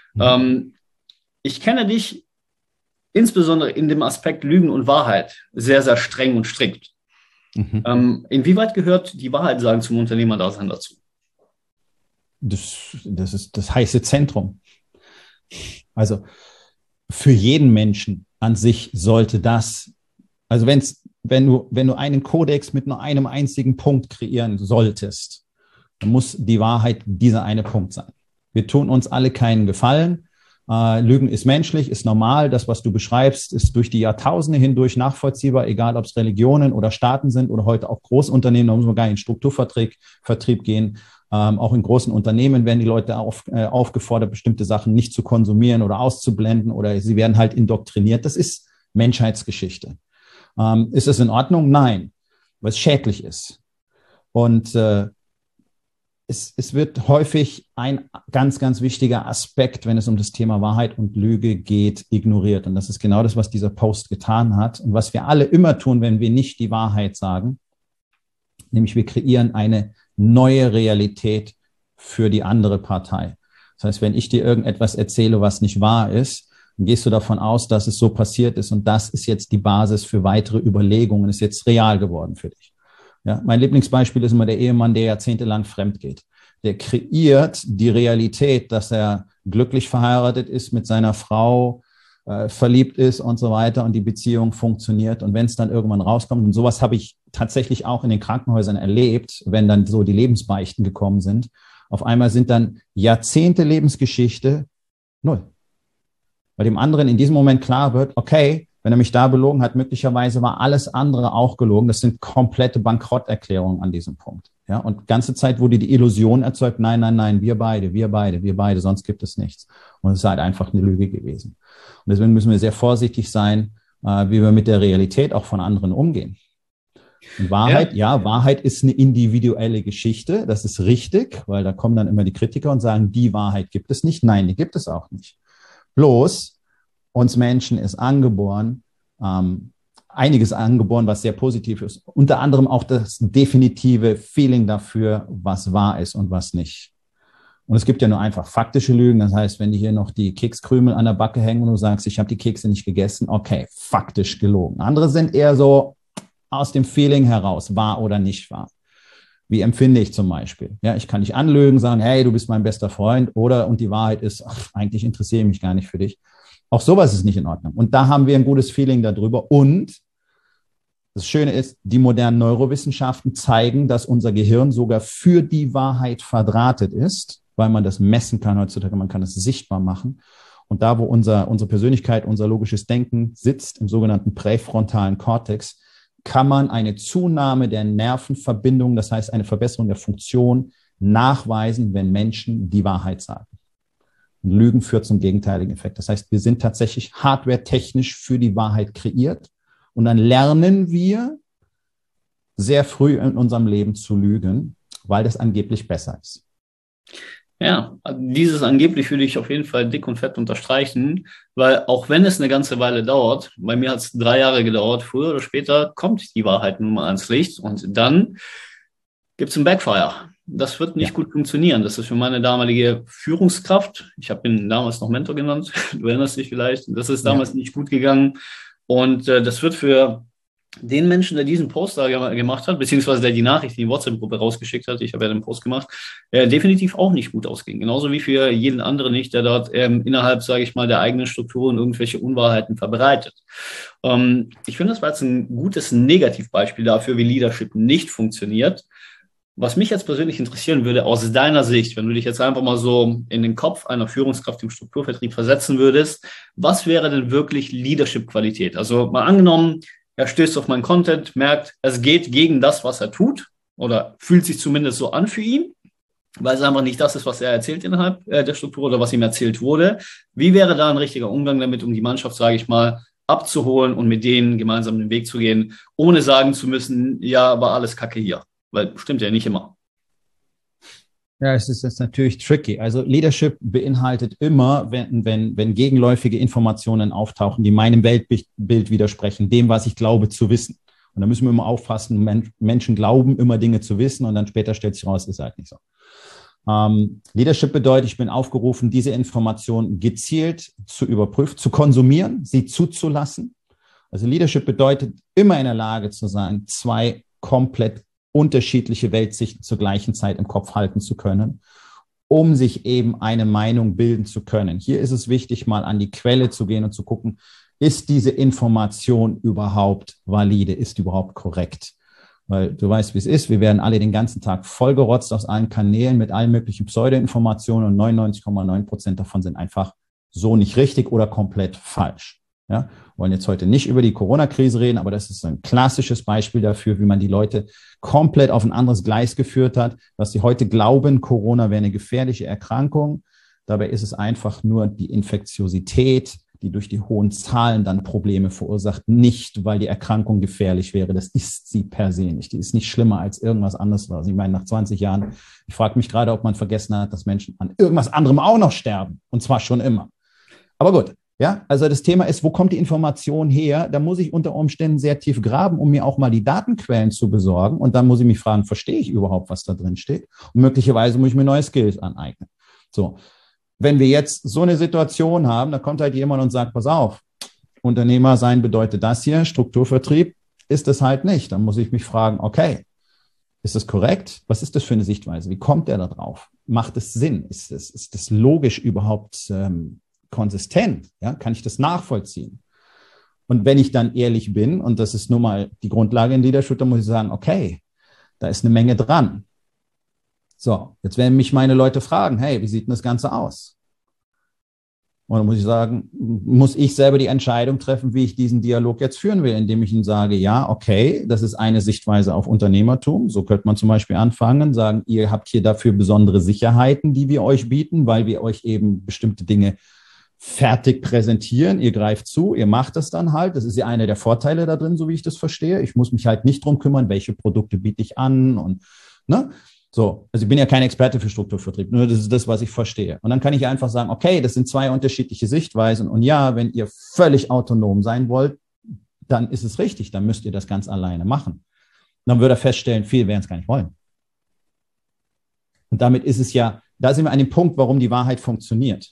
Ich kenne dich insbesondere in dem Aspekt Lügen und Wahrheit sehr, sehr streng und strikt. Inwieweit gehört die Wahrheit sagen zum Unternehmerdasein dazu? Das ist das heiße Zentrum. Also für jeden Menschen an sich sollte das, also wenn du einen Kodex mit nur einem einzigen Punkt kreieren solltest, dann muss die Wahrheit dieser eine Punkt sein. Wir tun uns alle keinen Gefallen, Lügen ist menschlich, ist normal. Das, was du beschreibst, ist durch die Jahrtausende hindurch nachvollziehbar, egal ob es Religionen oder Staaten sind oder heute auch Großunternehmen. Da muss man gar nicht in Strukturvertrieb gehen. Auch in großen Unternehmen werden die Leute aufgefordert, bestimmte Sachen nicht zu konsumieren oder auszublenden oder sie werden halt indoktriniert. Das ist Menschheitsgeschichte. Ist es in Ordnung? Nein, weil es schädlich ist. Und es wird häufig ein ganz, ganz wichtiger Aspekt, wenn es um das Thema Wahrheit und Lüge geht, ignoriert. Und das ist genau das, was dieser Post getan hat und was wir alle immer tun, wenn wir nicht die Wahrheit sagen. Nämlich wir kreieren eine neue Realität für die andere Partei. Das heißt, wenn ich dir irgendetwas erzähle, was nicht wahr ist, dann gehst du davon aus, dass es so passiert ist und das ist jetzt die Basis für weitere Überlegungen, ist jetzt real geworden für dich. Ja, mein Lieblingsbeispiel ist immer der Ehemann, der jahrzehntelang fremd geht. Der kreiert die Realität, dass er glücklich verheiratet ist mit seiner Frau, verliebt ist und so weiter und die Beziehung funktioniert. Und wenn es dann irgendwann rauskommt, und sowas habe ich tatsächlich auch in den Krankenhäusern erlebt, wenn dann so die Lebensbeichten gekommen sind, auf einmal sind dann Jahrzehnte Lebensgeschichte null. Weil dem anderen in diesem Moment klar wird, okay, wenn er mich da belogen hat, möglicherweise war alles andere auch gelogen. Das sind komplette Bankrotterklärungen an diesem Punkt. Ja, und ganze Zeit wurde die Illusion erzeugt, nein, wir beide, sonst gibt es nichts. Und es ist halt einfach eine Lüge gewesen. Und deswegen müssen wir sehr vorsichtig sein, wie wir mit der Realität auch von anderen umgehen. Und Wahrheit, Wahrheit ist eine individuelle Geschichte. Das ist richtig, weil da kommen dann immer die Kritiker und sagen, die Wahrheit gibt es nicht. Nein, die gibt es auch nicht. Bloß, uns Menschen ist angeboren, einiges angeboren, was sehr positiv ist. Unter anderem auch das definitive Feeling dafür, was wahr ist und was nicht. Und es gibt ja nur einfach faktische Lügen. Das heißt, wenn dir hier noch die Kekskrümel an der Backe hängen und du sagst, ich habe die Kekse nicht gegessen, okay, faktisch gelogen. Andere sind eher so aus dem Feeling heraus, wahr oder nicht wahr. Wie empfinde ich zum Beispiel? Ja, ich kann dich anlügen, sagen, hey, du bist mein bester Freund, und die Wahrheit ist, eigentlich interessiere ich mich gar nicht für dich. Auch sowas ist nicht in Ordnung. Und da haben wir ein gutes Feeling darüber. Und das Schöne ist, die modernen Neurowissenschaften zeigen, dass unser Gehirn sogar für die Wahrheit verdrahtet ist, weil man das messen kann heutzutage, man kann es sichtbar machen. Und da, wo unsere Persönlichkeit, unser logisches Denken sitzt, im sogenannten präfrontalen Kortex, kann man eine Zunahme der Nervenverbindungen, das heißt eine Verbesserung der Funktion, nachweisen, wenn Menschen die Wahrheit sagen. Und Lügen führt zum gegenteiligen Effekt. Das heißt, wir sind tatsächlich hardwaretechnisch für die Wahrheit kreiert und dann lernen wir sehr früh in unserem Leben zu lügen, weil das angeblich besser ist. Ja, dieses angeblich würde ich auf jeden Fall dick und fett unterstreichen, weil auch wenn es eine ganze Weile dauert, bei mir hat es 3 Jahre gedauert, früher oder später kommt die Wahrheit nun mal ans Licht und dann gibt es einen Backfire. Das wird nicht gut funktionieren. Das ist für meine damalige Führungskraft. Ich habe ihn damals noch Mentor genannt. Du erinnerst dich vielleicht. Das ist damals nicht gut gegangen. Und das wird für den Menschen, der diesen Post da gemacht hat, beziehungsweise der die Nachricht in die WhatsApp-Gruppe rausgeschickt hat, ich habe ja den Post gemacht, definitiv auch nicht gut ausgehen. Genauso wie für jeden anderen nicht, der dort innerhalb, sage ich mal, der eigenen Strukturen irgendwelche Unwahrheiten verbreitet. Ich finde, das war jetzt ein gutes Negativbeispiel dafür, wie Leadership nicht funktioniert. Was mich jetzt persönlich interessieren würde, aus deiner Sicht, wenn du dich jetzt einfach mal so in den Kopf einer Führungskraft im Strukturvertrieb versetzen würdest, was wäre denn wirklich Leadership-Qualität? Also mal angenommen, er stößt auf meinen Content, merkt, es geht gegen das, was er tut oder fühlt sich zumindest so an für ihn, weil es einfach nicht das ist, was er erzählt innerhalb der Struktur oder was ihm erzählt wurde. Wie wäre da ein richtiger Umgang damit, um die Mannschaft, sage ich mal, abzuholen und mit denen gemeinsam den Weg zu gehen, ohne sagen zu müssen, ja, war alles Kacke hier? Weil stimmt ja nicht immer. Ja, es ist jetzt natürlich tricky. Also Leadership beinhaltet immer, wenn gegenläufige Informationen auftauchen, die meinem Weltbild widersprechen, dem, was ich glaube zu wissen. Und da müssen wir immer aufpassen, Menschen glauben immer Dinge zu wissen und dann später stellt sich raus, ist halt nicht so. Leadership bedeutet, ich bin aufgerufen, diese Informationen gezielt zu überprüfen, zu konsumieren, sie zuzulassen. Also Leadership bedeutet, immer in der Lage zu sein, 2 komplett unterschiedliche Weltsichten zur gleichen Zeit im Kopf halten zu können, um sich eben eine Meinung bilden zu können. Hier ist es wichtig, mal an die Quelle zu gehen und zu gucken, ist diese Information überhaupt valide, ist überhaupt korrekt? Weil du weißt, wie es ist, wir werden alle den ganzen Tag vollgerotzt aus allen Kanälen mit allen möglichen Pseudoinformationen und 99,9% davon sind einfach so nicht richtig oder komplett falsch. Ja, wir wollen jetzt heute nicht über die Corona-Krise reden, aber das ist ein klassisches Beispiel dafür, wie man die Leute komplett auf ein anderes Gleis geführt hat, dass sie heute glauben, Corona wäre eine gefährliche Erkrankung. Dabei ist es einfach nur die Infektiosität, die durch die hohen Zahlen dann Probleme verursacht, nicht, weil die Erkrankung gefährlich wäre. Das ist sie per se nicht. Die ist nicht schlimmer als irgendwas anderes. Ich meine, nach 20 Jahren, ich frage mich gerade, ob man vergessen hat, dass Menschen an irgendwas anderem auch noch sterben. Und zwar schon immer. Aber gut, ja, also das Thema ist, wo kommt die Information her? Da muss ich unter Umständen sehr tief graben, um mir auch mal die Datenquellen zu besorgen. Und dann muss ich mich fragen, verstehe ich überhaupt, was da drin steht? Und möglicherweise muss ich mir neue Skills aneignen. So. Wenn wir jetzt so eine Situation haben, da kommt halt jemand und sagt, pass auf, Unternehmer sein bedeutet das hier, Strukturvertrieb ist es halt nicht. Dann muss ich mich fragen, okay, ist das korrekt? Was ist das für eine Sichtweise? Wie kommt der da drauf? Macht es Sinn? Ist das logisch überhaupt konsistent? Ja? Kann ich das nachvollziehen? Und wenn ich dann ehrlich bin, und das ist nun mal die Grundlage in Leadership, dann muss ich sagen, okay, da ist eine Menge dran. So, jetzt werden mich meine Leute fragen, hey, wie sieht denn das Ganze aus? Und dann muss ich sagen, muss ich selber die Entscheidung treffen, wie ich diesen Dialog jetzt führen will, indem ich ihnen sage, ja, okay, das ist eine Sichtweise auf Unternehmertum. So könnte man zum Beispiel anfangen, sagen, ihr habt hier dafür besondere Sicherheiten, die wir euch bieten, weil wir euch eben bestimmte Dinge fertig präsentieren. Ihr greift zu, ihr macht das dann halt. Das ist ja einer der Vorteile da drin, so wie ich das verstehe. Ich muss mich halt nicht drum kümmern, welche Produkte biete ich an und, ne? So, also ich bin ja kein Experte für Strukturvertrieb, nur das ist das, was ich verstehe. Und dann kann ich einfach sagen, okay, das sind zwei unterschiedliche Sichtweisen. Und ja, wenn ihr völlig autonom sein wollt, dann ist es richtig, dann müsst ihr das ganz alleine machen. Und dann würde er feststellen, viele werden es gar nicht wollen. Und damit ist es ja, da sind wir an dem Punkt, warum die Wahrheit funktioniert.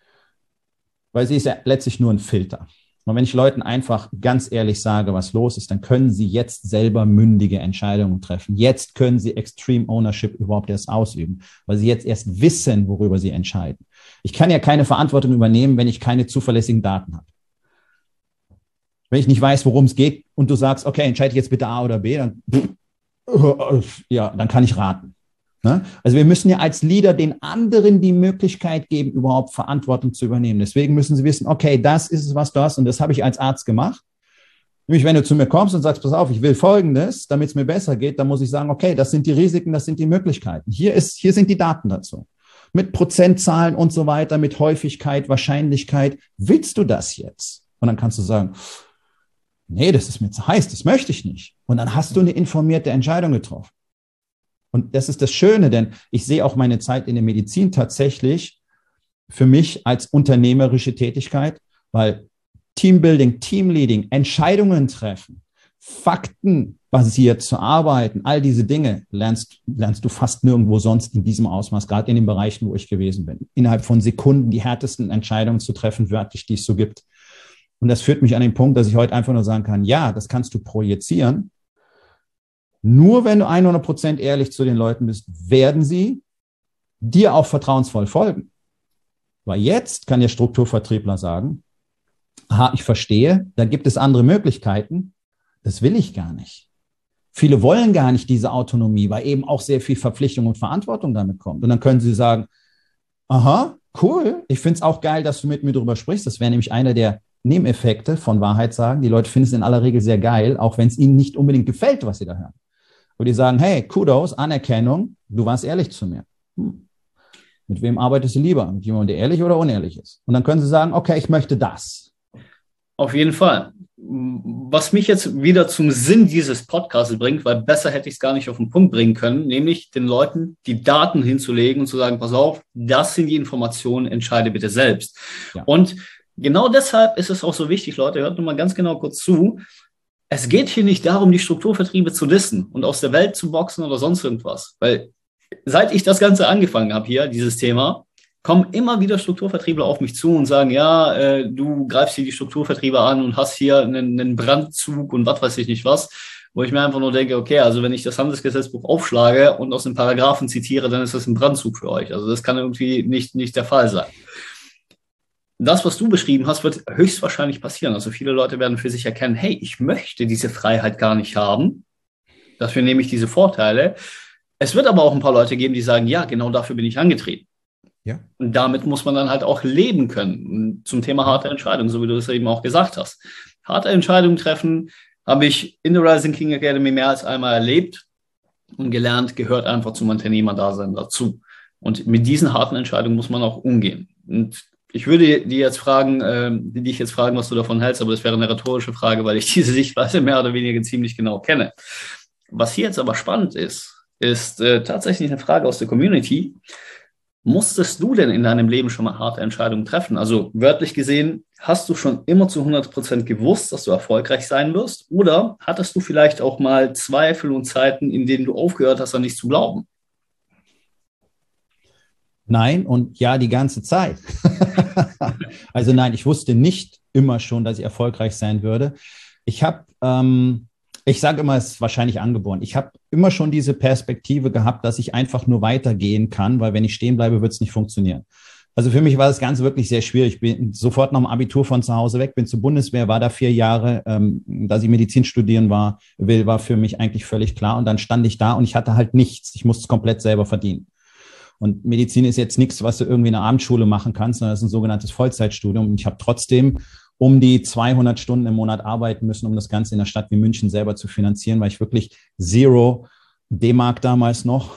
Weil sie ist ja letztlich nur ein Filter. Und wenn ich Leuten einfach ganz ehrlich sage, was los ist, dann können sie jetzt selber mündige Entscheidungen treffen. Jetzt können sie Extreme Ownership überhaupt erst ausüben, weil sie jetzt erst wissen, worüber sie entscheiden. Ich kann ja keine Verantwortung übernehmen, wenn ich keine zuverlässigen Daten habe. Wenn ich nicht weiß, worum es geht und du sagst, okay, entscheide jetzt bitte A oder B, dann, ja, dann kann ich raten. Also wir müssen ja als Leader den anderen die Möglichkeit geben, überhaupt Verantwortung zu übernehmen. Deswegen müssen sie wissen, okay, das ist es, was du hast und das habe ich als Arzt gemacht. Nämlich, wenn du zu mir kommst und sagst, pass auf, ich will Folgendes, damit es mir besser geht, dann muss ich sagen, okay, das sind die Risiken, das sind die Möglichkeiten. Hier sind die Daten dazu. Mit Prozentzahlen und so weiter, mit Häufigkeit, Wahrscheinlichkeit. Willst du das jetzt? Und dann kannst du sagen, nee, das ist mir zu heiß, das möchte ich nicht. Und dann hast du eine informierte Entscheidung getroffen. Und das ist das Schöne, denn ich sehe auch meine Zeit in der Medizin tatsächlich für mich als unternehmerische Tätigkeit, weil Teambuilding, Teamleading, Entscheidungen treffen, faktenbasiert zu arbeiten, all diese Dinge lernst du fast nirgendwo sonst in diesem Ausmaß, gerade in den Bereichen, wo ich gewesen bin. Innerhalb von Sekunden die härtesten Entscheidungen zu treffen, wörtlich, die es so gibt. Und das führt mich an den Punkt, dass ich heute einfach nur sagen kann, ja, das kannst du projizieren. Nur wenn du 100% ehrlich zu den Leuten bist, werden sie dir auch vertrauensvoll folgen. Weil jetzt kann der Strukturvertriebler sagen, aha, ich verstehe, da gibt es andere Möglichkeiten, das will ich gar nicht. Viele wollen gar nicht diese Autonomie, weil eben auch sehr viel Verpflichtung und Verantwortung damit kommt. Und dann können sie sagen, aha, cool, ich finde es auch geil, dass du mit mir darüber sprichst. Das wäre nämlich einer der Nebeneffekte von Wahrheit sagen. Die Leute finden es in aller Regel sehr geil, auch wenn es ihnen nicht unbedingt gefällt, was sie da hören. Aber die sagen, hey, Kudos, Anerkennung, du warst ehrlich zu mir. Mit wem arbeitest du lieber? Mit jemandem, der ehrlich oder unehrlich ist? Und dann können sie sagen, okay, ich möchte das. Auf jeden Fall. Was mich jetzt wieder zum Sinn dieses Podcasts bringt, weil besser hätte ich es gar nicht auf den Punkt bringen können, nämlich den Leuten die Daten hinzulegen und zu sagen, pass auf, das sind die Informationen, entscheide bitte selbst. Ja. Und genau deshalb ist es auch so wichtig, Leute, hört nur mal ganz genau kurz zu. Es geht hier nicht darum, die Strukturvertriebe zu dissen und aus der Welt zu boxen oder sonst irgendwas. Weil seit ich das Ganze angefangen habe hier, dieses Thema, kommen immer wieder Strukturvertriebler auf mich zu und sagen, ja, du greifst hier die Strukturvertriebe an und hast hier einen Brandzug und was weiß ich nicht was. Wo ich mir einfach nur denke, okay, also wenn ich das Handelsgesetzbuch aufschlage und aus den Paragraphen zitiere, dann ist das ein Brandzug für euch. Also das kann irgendwie nicht der Fall sein. Das, was du beschrieben hast, wird höchstwahrscheinlich passieren. Also viele Leute werden für sich erkennen, hey, ich möchte diese Freiheit gar nicht haben. Dafür nehme ich diese Vorteile. Es wird aber auch ein paar Leute geben, die sagen, ja, genau dafür bin ich angetreten. Ja. Und damit muss man dann halt auch leben können. Und zum Thema harte Entscheidungen, so wie du es eben auch gesagt hast. Harte Entscheidungen treffen habe ich in der Rising King Academy mehr als einmal erlebt und gelernt, gehört einfach zum Unternehmerdasein dazu. Und mit diesen harten Entscheidungen muss man auch umgehen. Und ich würde dich jetzt fragen, was du davon hältst, aber das wäre eine rhetorische Frage, weil ich diese Sichtweise mehr oder weniger ziemlich genau kenne. Was hier jetzt aber spannend ist tatsächlich eine Frage aus der Community. Musstest du denn in deinem Leben schon mal harte Entscheidungen treffen? Also wörtlich gesehen, hast du schon immer zu 100% gewusst, dass du erfolgreich sein wirst? Oder hattest du vielleicht auch mal Zweifel und Zeiten, in denen du aufgehört hast, an nichts zu glauben? Nein und ja, die ganze Zeit. Also nein, ich wusste nicht immer schon, dass ich erfolgreich sein würde. Ich sage immer, es ist wahrscheinlich angeboren. Ich habe immer schon diese Perspektive gehabt, dass ich einfach nur weitergehen kann, weil wenn ich stehen bleibe, wird es nicht funktionieren. Also für mich war das Ganze wirklich sehr schwierig. Ich bin sofort nach dem Abitur von zu Hause weg, bin zur Bundeswehr, war da 4 Jahre. Dass ich Medizin studieren will, war für mich eigentlich völlig klar. Und dann stand ich da und ich hatte halt nichts. Ich musste es komplett selber verdienen. Und Medizin ist jetzt nichts, was du irgendwie in der Abendschule machen kannst, sondern das ist ein sogenanntes Vollzeitstudium. Und ich habe trotzdem um die 200 Stunden im Monat arbeiten müssen, um das Ganze in einer Stadt wie München selber zu finanzieren, weil ich wirklich 0 D-Mark damals noch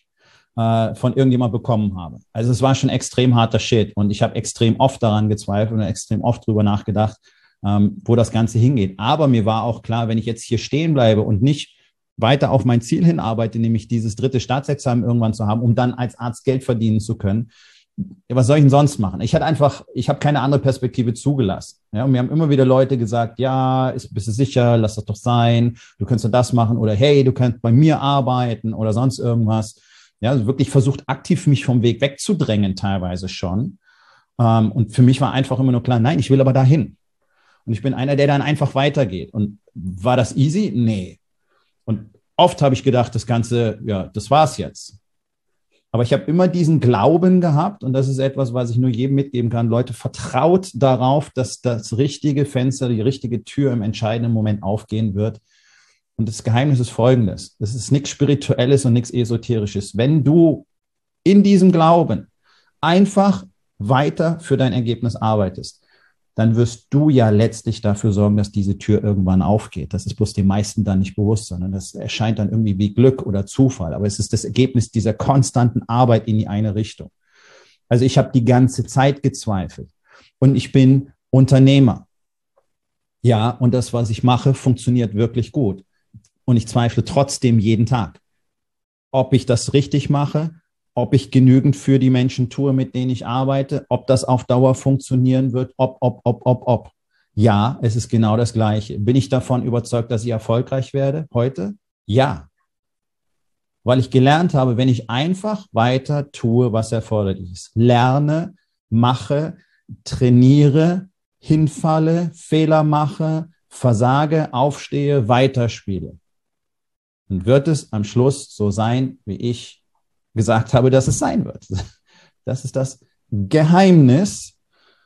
von irgendjemand bekommen habe. Also es war schon extrem harter Shit und ich habe extrem oft daran gezweifelt und extrem oft drüber nachgedacht, wo das Ganze hingeht. Aber mir war auch klar, wenn ich jetzt hier stehen bleibe und nicht weiter auf mein Ziel hinarbeite, nämlich dieses 3. Staatsexamen irgendwann zu haben, um dann als Arzt Geld verdienen zu können, was soll ich denn sonst machen? Ich habe keine andere Perspektive zugelassen. Ja, und mir haben immer wieder Leute gesagt, ja, bist du sicher, lass das doch sein, du kannst ja das machen oder hey, du kannst bei mir arbeiten oder sonst irgendwas. Ja, also wirklich versucht, aktiv mich vom Weg wegzudrängen, teilweise schon. Und für mich war einfach immer nur klar, nein, ich will aber dahin. Und ich bin einer, der dann einfach weitergeht. Und war das easy? Nee. Und oft habe ich gedacht, das Ganze, ja, das war's jetzt. Aber ich habe immer diesen Glauben gehabt und das ist etwas, was ich nur jedem mitgeben kann. Leute, vertraut darauf, dass das richtige Fenster, die richtige Tür im entscheidenden Moment aufgehen wird. Und das Geheimnis ist folgendes. Es ist nichts Spirituelles und nichts Esoterisches. Wenn du in diesem Glauben einfach weiter für dein Ergebnis arbeitest, dann wirst du ja letztlich dafür sorgen, dass diese Tür irgendwann aufgeht. Das ist bloß den meisten dann nicht bewusst, sondern das erscheint dann irgendwie wie Glück oder Zufall. Aber es ist das Ergebnis dieser konstanten Arbeit in die eine Richtung. Also ich habe die ganze Zeit gezweifelt und ich bin Unternehmer. Ja, und das, was ich mache, funktioniert wirklich gut. Und ich zweifle trotzdem jeden Tag, ob ich das richtig mache, ob ich genügend für die Menschen tue, mit denen ich arbeite, ob das auf Dauer funktionieren wird, ob. Ja, es ist genau das Gleiche. Bin ich davon überzeugt, dass ich erfolgreich werde heute? Ja. Weil ich gelernt habe, wenn ich einfach weiter tue, was erforderlich ist, lerne, mache, trainiere, hinfalle, Fehler mache, versage, aufstehe, weiterspiele, dann wird es am Schluss so sein, wie ich gesagt habe, dass es sein wird. Das ist das Geheimnis.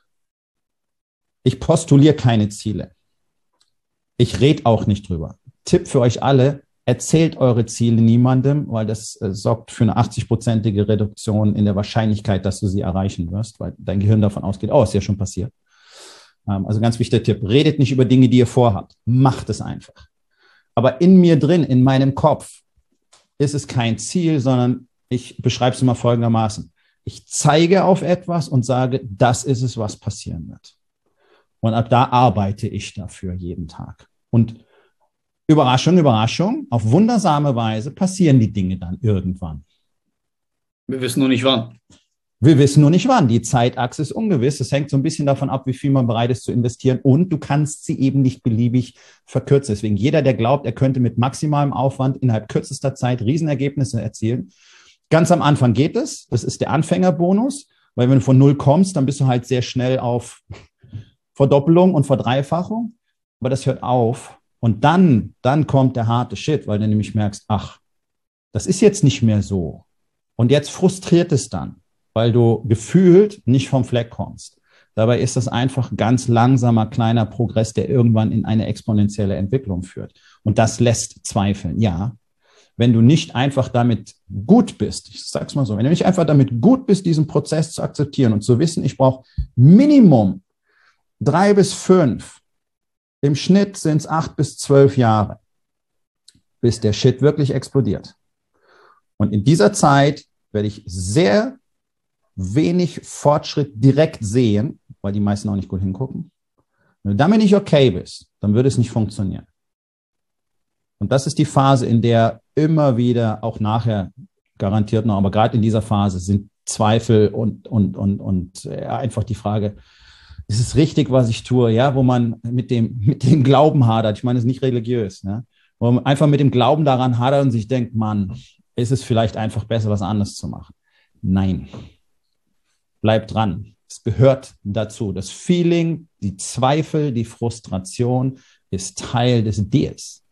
Ich postuliere keine Ziele. Ich rede auch nicht drüber. Tipp für euch alle, erzählt eure Ziele niemandem, weil das sorgt für eine 80-prozentige Reduktion in der Wahrscheinlichkeit, dass du sie erreichen wirst, weil dein Gehirn davon ausgeht, oh, ist ja schon passiert. Also ganz wichtiger Tipp, redet nicht über Dinge, die ihr vorhabt. Macht es einfach. Aber in mir drin, in meinem Kopf, ist es kein Ziel, sondern ich beschreibe es immer folgendermaßen. Ich zeige auf etwas und sage, das ist es, was passieren wird. Und ab da arbeite ich dafür jeden Tag. Und Überraschung, Überraschung, auf wundersame Weise passieren die Dinge dann irgendwann. Wir wissen nur nicht wann. Wir wissen nur nicht wann. Die Zeitachse ist ungewiss. Das hängt so ein bisschen davon ab, wie viel man bereit ist zu investieren. Und du kannst sie eben nicht beliebig verkürzen. Deswegen jeder, der glaubt, er könnte mit maximalem Aufwand innerhalb kürzester Zeit Riesenergebnisse erzielen. Ganz am Anfang geht es. Das ist der Anfängerbonus. Weil wenn du von 0 kommst, dann bist du halt sehr schnell auf Verdoppelung und Verdreifachung. Aber das hört auf. Und dann kommt der harte Shit, weil du nämlich merkst, ach, das ist jetzt nicht mehr so. Und jetzt frustriert es dann, weil du gefühlt nicht vom Fleck kommst. Dabei ist das einfach ganz langsamer, kleiner Progress, der irgendwann in eine exponentielle Entwicklung führt. Und das lässt zweifeln, ja. wenn du nicht einfach damit gut bist, ich sag's mal so, wenn du nicht einfach damit gut bist, diesen Prozess zu akzeptieren und zu wissen, ich brauche Minimum 3 bis 5, im Schnitt sind es 8 bis 12 Jahre, bis der Shit wirklich explodiert. Und in dieser Zeit werde ich sehr wenig Fortschritt direkt sehen, weil die meisten auch nicht gut hingucken. Wenn du damit nicht okay bist, dann würde es nicht funktionieren. Und das ist die Phase, in der immer wieder, auch nachher garantiert noch, aber gerade in dieser Phase sind Zweifel und einfach die Frage, ist es richtig, was ich tue? Ja, wo man mit dem Glauben hadert. Ich meine, es ist nicht religiös, ne? Wo man einfach mit dem Glauben daran hadert und sich denkt, Mann, ist es vielleicht einfach besser, was anderes zu machen? Nein. Bleib dran. Es gehört dazu. Das Feeling, die Zweifel, die Frustration ist Teil des Deals.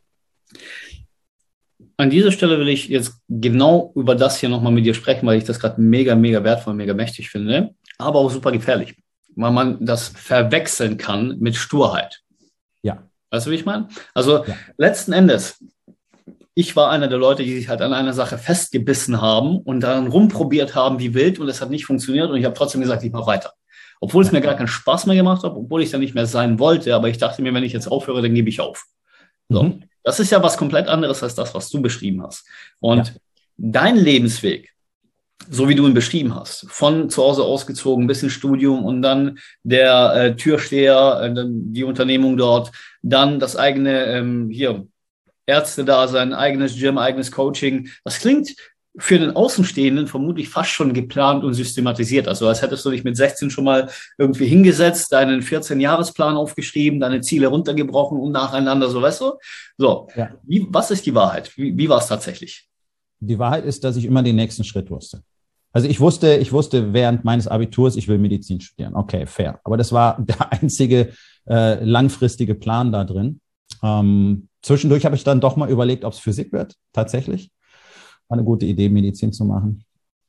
An dieser Stelle will ich jetzt genau über das hier nochmal mit dir sprechen, weil ich das gerade mega, mega wertvoll, mega mächtig finde, aber auch super gefährlich, weil man das verwechseln kann mit Sturheit. Ja. Weißt du, wie ich meine? Also letzten Endes, ich war einer der Leute, die sich halt an einer Sache festgebissen haben und dann rumprobiert haben wie wild und es hat nicht funktioniert und ich habe trotzdem gesagt, ich mache weiter. Obwohl es mir gar keinen Spaß mehr gemacht hat, obwohl ich da nicht mehr sein wollte, aber ich dachte mir, wenn ich jetzt aufhöre, dann gebe ich auf. So. Das ist ja was komplett anderes als das, was du beschrieben hast. Und dein Lebensweg, so wie du ihn beschrieben hast, von zu Hause ausgezogen bis ins Studium und dann der Türsteher, die Unternehmung dort, dann das eigene Ärzte-Dasein, eigenes Gym, eigenes Coaching. Das klingt für den Außenstehenden vermutlich fast schon geplant und systematisiert. Also als hättest du dich mit 16 schon mal irgendwie hingesetzt, deinen 14-Jahresplan aufgeschrieben, deine Ziele runtergebrochen und nacheinander, so, weißt du? So, was ist die Wahrheit? Wie war es tatsächlich? Die Wahrheit ist, dass ich immer den nächsten Schritt wusste. Also ich wusste während meines Abiturs, ich will Medizin studieren. Okay, fair. Aber das war der einzige langfristige Plan da drin. Zwischendurch habe ich dann doch mal überlegt, ob es Physik wird, tatsächlich. War eine gute Idee, Medizin zu machen.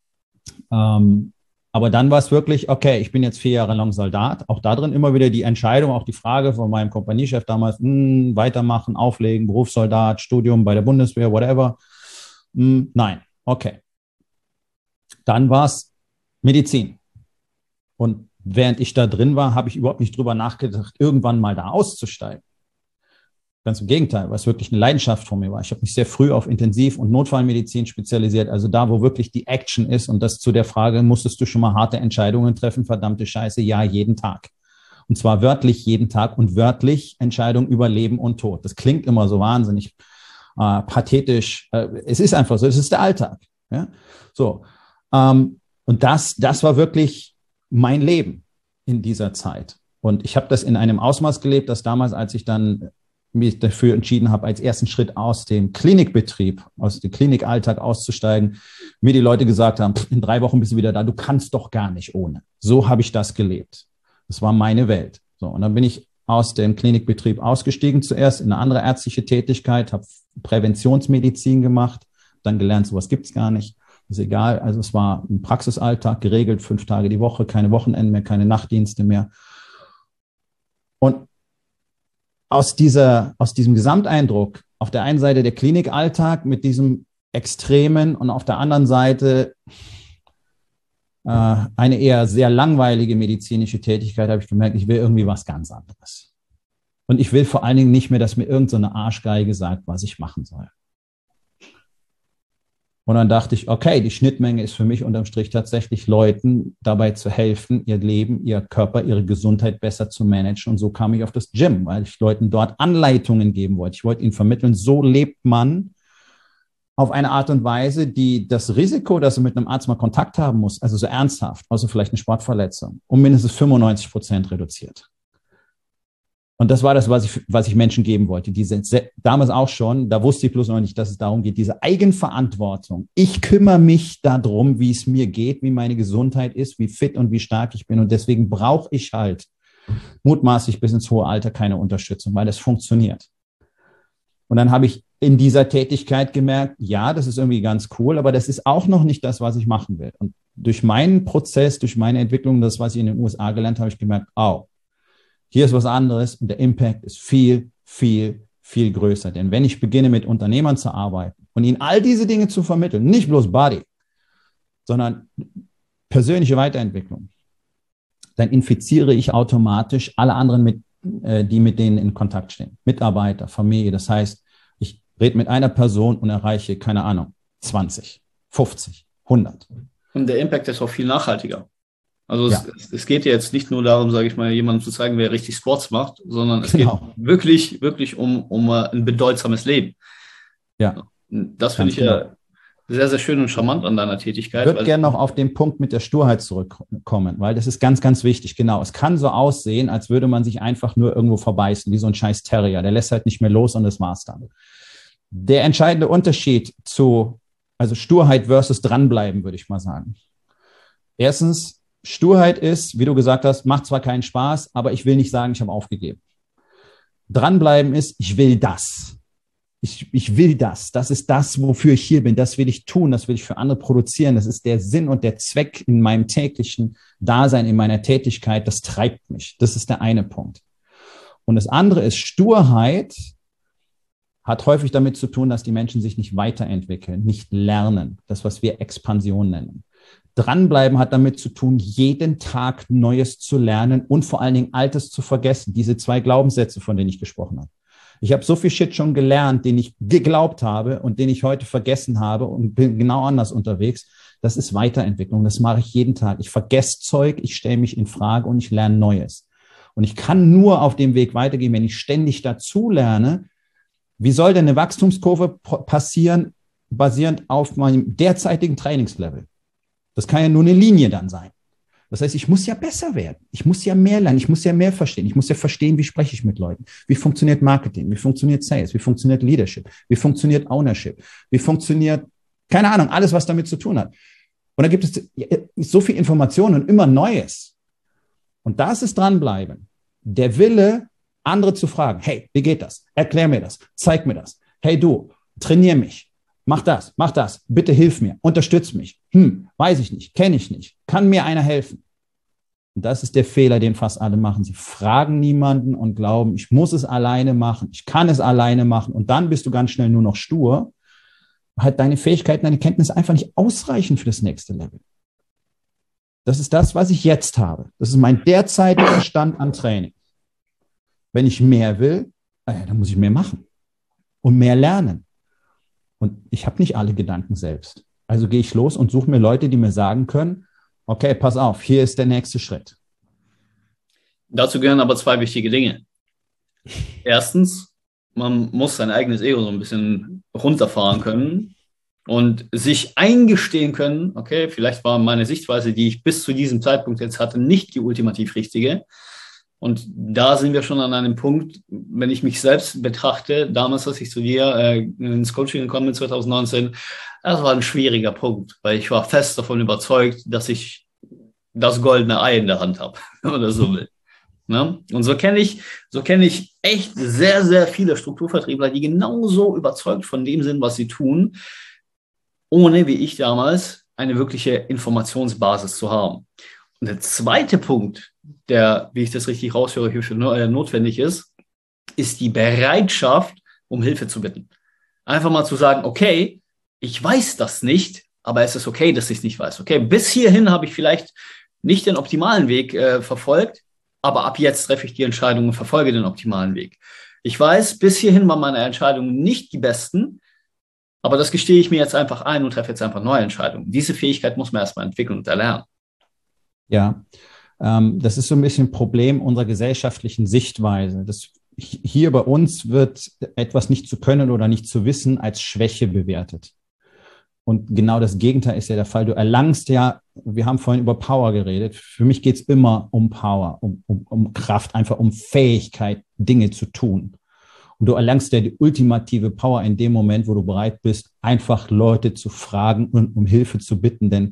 Aber dann war es wirklich, okay, ich bin jetzt 4 Jahre lang Soldat. Auch da drin immer wieder die Entscheidung, auch die Frage von meinem Kompaniechef damals, weitermachen, auflegen, Berufssoldat, Studium bei der Bundeswehr, whatever. Nein, okay. Dann war es Medizin. Und während ich da drin war, habe ich überhaupt nicht drüber nachgedacht, irgendwann mal da auszusteigen. Ganz im Gegenteil, weil es wirklich eine Leidenschaft von mir war. Ich habe mich sehr früh auf Intensiv- und Notfallmedizin spezialisiert, also da, wo wirklich die Action ist. Und das zu der Frage, musstest du schon mal harte Entscheidungen treffen? Verdammte Scheiße, ja, jeden Tag. Und zwar wörtlich jeden Tag und wörtlich Entscheidungen über Leben und Tod. Das klingt immer so wahnsinnig pathetisch. Es ist einfach so, es ist der Alltag. Ja? So. Und das war wirklich mein Leben in dieser Zeit. Und ich habe das in einem Ausmaß gelebt, dass damals, als ich dann mich dafür entschieden habe, als ersten Schritt aus dem Klinikbetrieb, aus dem Klinikalltag auszusteigen, mir die Leute gesagt haben, in 3 Wochen bist du wieder da, du kannst doch gar nicht ohne. So habe ich das gelebt. Das war meine Welt. So, und dann bin ich aus dem Klinikbetrieb ausgestiegen, zuerst in eine andere ärztliche Tätigkeit, habe Präventionsmedizin gemacht, dann gelernt, sowas gibt's gar nicht. Ist egal, also es war ein Praxisalltag, geregelt, 5 Tage die Woche, keine Wochenenden mehr, keine Nachtdienste mehr. Und aus diesem Gesamteindruck, auf der einen Seite der Klinikalltag mit diesem Extremen und auf der anderen Seite eine eher sehr langweilige medizinische Tätigkeit, habe ich gemerkt, ich will irgendwie was ganz anderes. Und ich will vor allen Dingen nicht mehr, dass mir irgend so eine Arschgeige sagt, was ich machen soll. Und dann dachte ich, okay, die Schnittmenge ist für mich unterm Strich tatsächlich Leuten dabei zu helfen, ihr Leben, ihr Körper, ihre Gesundheit besser zu managen. Und so kam ich auf das Gym, weil ich Leuten dort Anleitungen geben wollte. Ich wollte ihnen vermitteln, so lebt man auf eine Art und Weise, die das Risiko, dass er mit einem Arzt mal Kontakt haben muss, also so ernsthaft, außer vielleicht eine Sportverletzung, um mindestens 95% reduziert. Und das war das, was ich Menschen geben wollte. Damals auch schon, da wusste ich bloß noch nicht, dass es darum geht, diese Eigenverantwortung. Ich kümmere mich darum, wie es mir geht, wie meine Gesundheit ist, wie fit und wie stark ich bin. Und deswegen brauche ich halt mutmaßlich bis ins hohe Alter keine Unterstützung, weil das funktioniert. Und dann habe ich in dieser Tätigkeit gemerkt, ja, das ist irgendwie ganz cool, aber das ist auch noch nicht das, was ich machen will. Und durch meinen Prozess, durch meine Entwicklung, das, was ich in den USA gelernt habe, habe ich gemerkt, hier ist was anderes und der Impact ist viel, viel, viel größer. Denn wenn ich beginne, mit Unternehmern zu arbeiten, und ihnen all diese Dinge zu vermitteln, nicht bloß Body, sondern persönliche Weiterentwicklung, dann infiziere ich automatisch alle anderen, die mit denen in Kontakt stehen. Mitarbeiter, Familie. Das heißt, ich rede mit einer Person und erreiche, keine Ahnung, 20, 50, 100. Und der Impact ist auch viel nachhaltiger. Also es geht ja jetzt nicht nur darum, sage ich mal, jemandem zu zeigen, wer richtig Sports macht, sondern es geht wirklich um ein bedeutsames Leben. Ja. Das finde ich ja sehr, sehr schön und charmant an deiner Tätigkeit. Ich würde gerne noch auf den Punkt mit der Sturheit zurückkommen, weil das ist ganz, ganz wichtig. Genau, es kann so aussehen, als würde man sich einfach nur irgendwo verbeißen, wie so ein scheiß Terrier. Der lässt halt nicht mehr los und das war's dann. Der entscheidende Unterschied also Sturheit versus dranbleiben, würde ich mal sagen. Erstens, Sturheit ist, wie du gesagt hast, macht zwar keinen Spaß, aber ich will nicht sagen, ich habe aufgegeben. Dranbleiben ist, ich will das. Ich will das. Das ist das, wofür ich hier bin. Das will ich tun. Das will ich für andere produzieren. Das ist der Sinn und der Zweck in meinem täglichen Dasein, in meiner Tätigkeit. Das treibt mich. Das ist der eine Punkt. Und das andere ist, Sturheit hat häufig damit zu tun, dass die Menschen sich nicht weiterentwickeln, nicht lernen. Das, was wir Expansion nennen. Dranbleiben hat damit zu tun, jeden Tag Neues zu lernen und vor allen Dingen Altes zu vergessen. Diese 2 Glaubenssätze, von denen ich gesprochen habe. Ich habe so viel Shit schon gelernt, den ich geglaubt habe und den ich heute vergessen habe und bin genau anders unterwegs. Das ist Weiterentwicklung. Das mache ich jeden Tag. Ich vergesse Zeug, ich stelle mich in Frage und ich lerne Neues. Und ich kann nur auf dem Weg weitergehen, wenn ich ständig dazu lerne. Wie soll denn eine Wachstumskurve passieren, basierend auf meinem derzeitigen Trainingslevel? Das kann ja nur eine Linie dann sein. Das heißt, ich muss ja besser werden. Ich muss ja mehr lernen. Ich muss ja mehr verstehen. Ich muss ja verstehen, wie spreche ich mit Leuten. Wie funktioniert Marketing? Wie funktioniert Sales? Wie funktioniert Leadership? Wie funktioniert Ownership? Wie funktioniert, keine Ahnung, alles, was damit zu tun hat. Und da gibt es so viel Information und immer Neues. Und das ist dranbleiben. Der Wille, andere zu fragen. Hey, wie geht das? Erklär mir das. Zeig mir das. Hey, du, trainier mich. Mach das, bitte hilf mir, unterstütz mich. Weiß ich nicht, kenne ich nicht, kann mir einer helfen? Und das ist der Fehler, den fast alle machen. Sie fragen niemanden und glauben, ich muss es alleine machen, ich kann es alleine machen und dann bist du ganz schnell nur noch stur. Halt deine Fähigkeiten, deine Kenntnisse einfach nicht ausreichen für das nächste Level. Das ist das, was ich jetzt habe. Das ist mein derzeitiger Stand an Training. Wenn ich mehr will, dann muss ich mehr machen und mehr lernen. Und ich habe nicht alle Gedanken selbst. Also gehe ich los und suche mir Leute, die mir sagen können, okay, pass auf, hier ist der nächste Schritt. Dazu gehören aber 2 wichtige Dinge. Erstens, man muss sein eigenes Ego so ein bisschen runterfahren können und sich eingestehen können, okay, vielleicht war meine Sichtweise, die ich bis zu diesem Zeitpunkt jetzt hatte, nicht die ultimativ richtige. Und da sind wir schon an einem Punkt, wenn ich mich selbst betrachte, damals, als ich zu dir ins Coaching gekommen bin, 2019, das war ein schwieriger Punkt, weil ich war fest davon überzeugt, dass ich das goldene Ei in der Hand habe, wenn man das so will. Ne? Und so kenne ich echt sehr, sehr viele Strukturvertriebler, die genauso überzeugt von dem sind, was sie tun, ohne, wie ich damals, eine wirkliche Informationsbasis zu haben. Und der zweite Punkt, der, wie ich das richtig raushöre, hierfür notwendig ist die Bereitschaft, um Hilfe zu bitten. Einfach mal zu sagen, okay, ich weiß das nicht, aber es ist okay, dass ich es nicht weiß. Okay, bis hierhin habe ich vielleicht nicht den optimalen Weg verfolgt, aber ab jetzt treffe ich die Entscheidung und verfolge den optimalen Weg. Ich weiß, bis hierhin waren meine Entscheidungen nicht die besten, aber das gestehe ich mir jetzt einfach ein und treffe jetzt einfach neue Entscheidungen. Diese Fähigkeit muss man erstmal entwickeln und erlernen. Ja, das ist so ein bisschen ein Problem unserer gesellschaftlichen Sichtweise. Hier bei uns wird etwas nicht zu können oder nicht zu wissen als Schwäche bewertet. Und genau das Gegenteil ist ja der Fall. Du erlangst ja, wir haben vorhin über Power geredet. Für mich geht es immer um Power, um Kraft, einfach um Fähigkeit, Dinge zu tun. Und du erlangst ja die ultimative Power in dem Moment, wo du bereit bist, einfach Leute zu fragen und um Hilfe zu bitten. Denn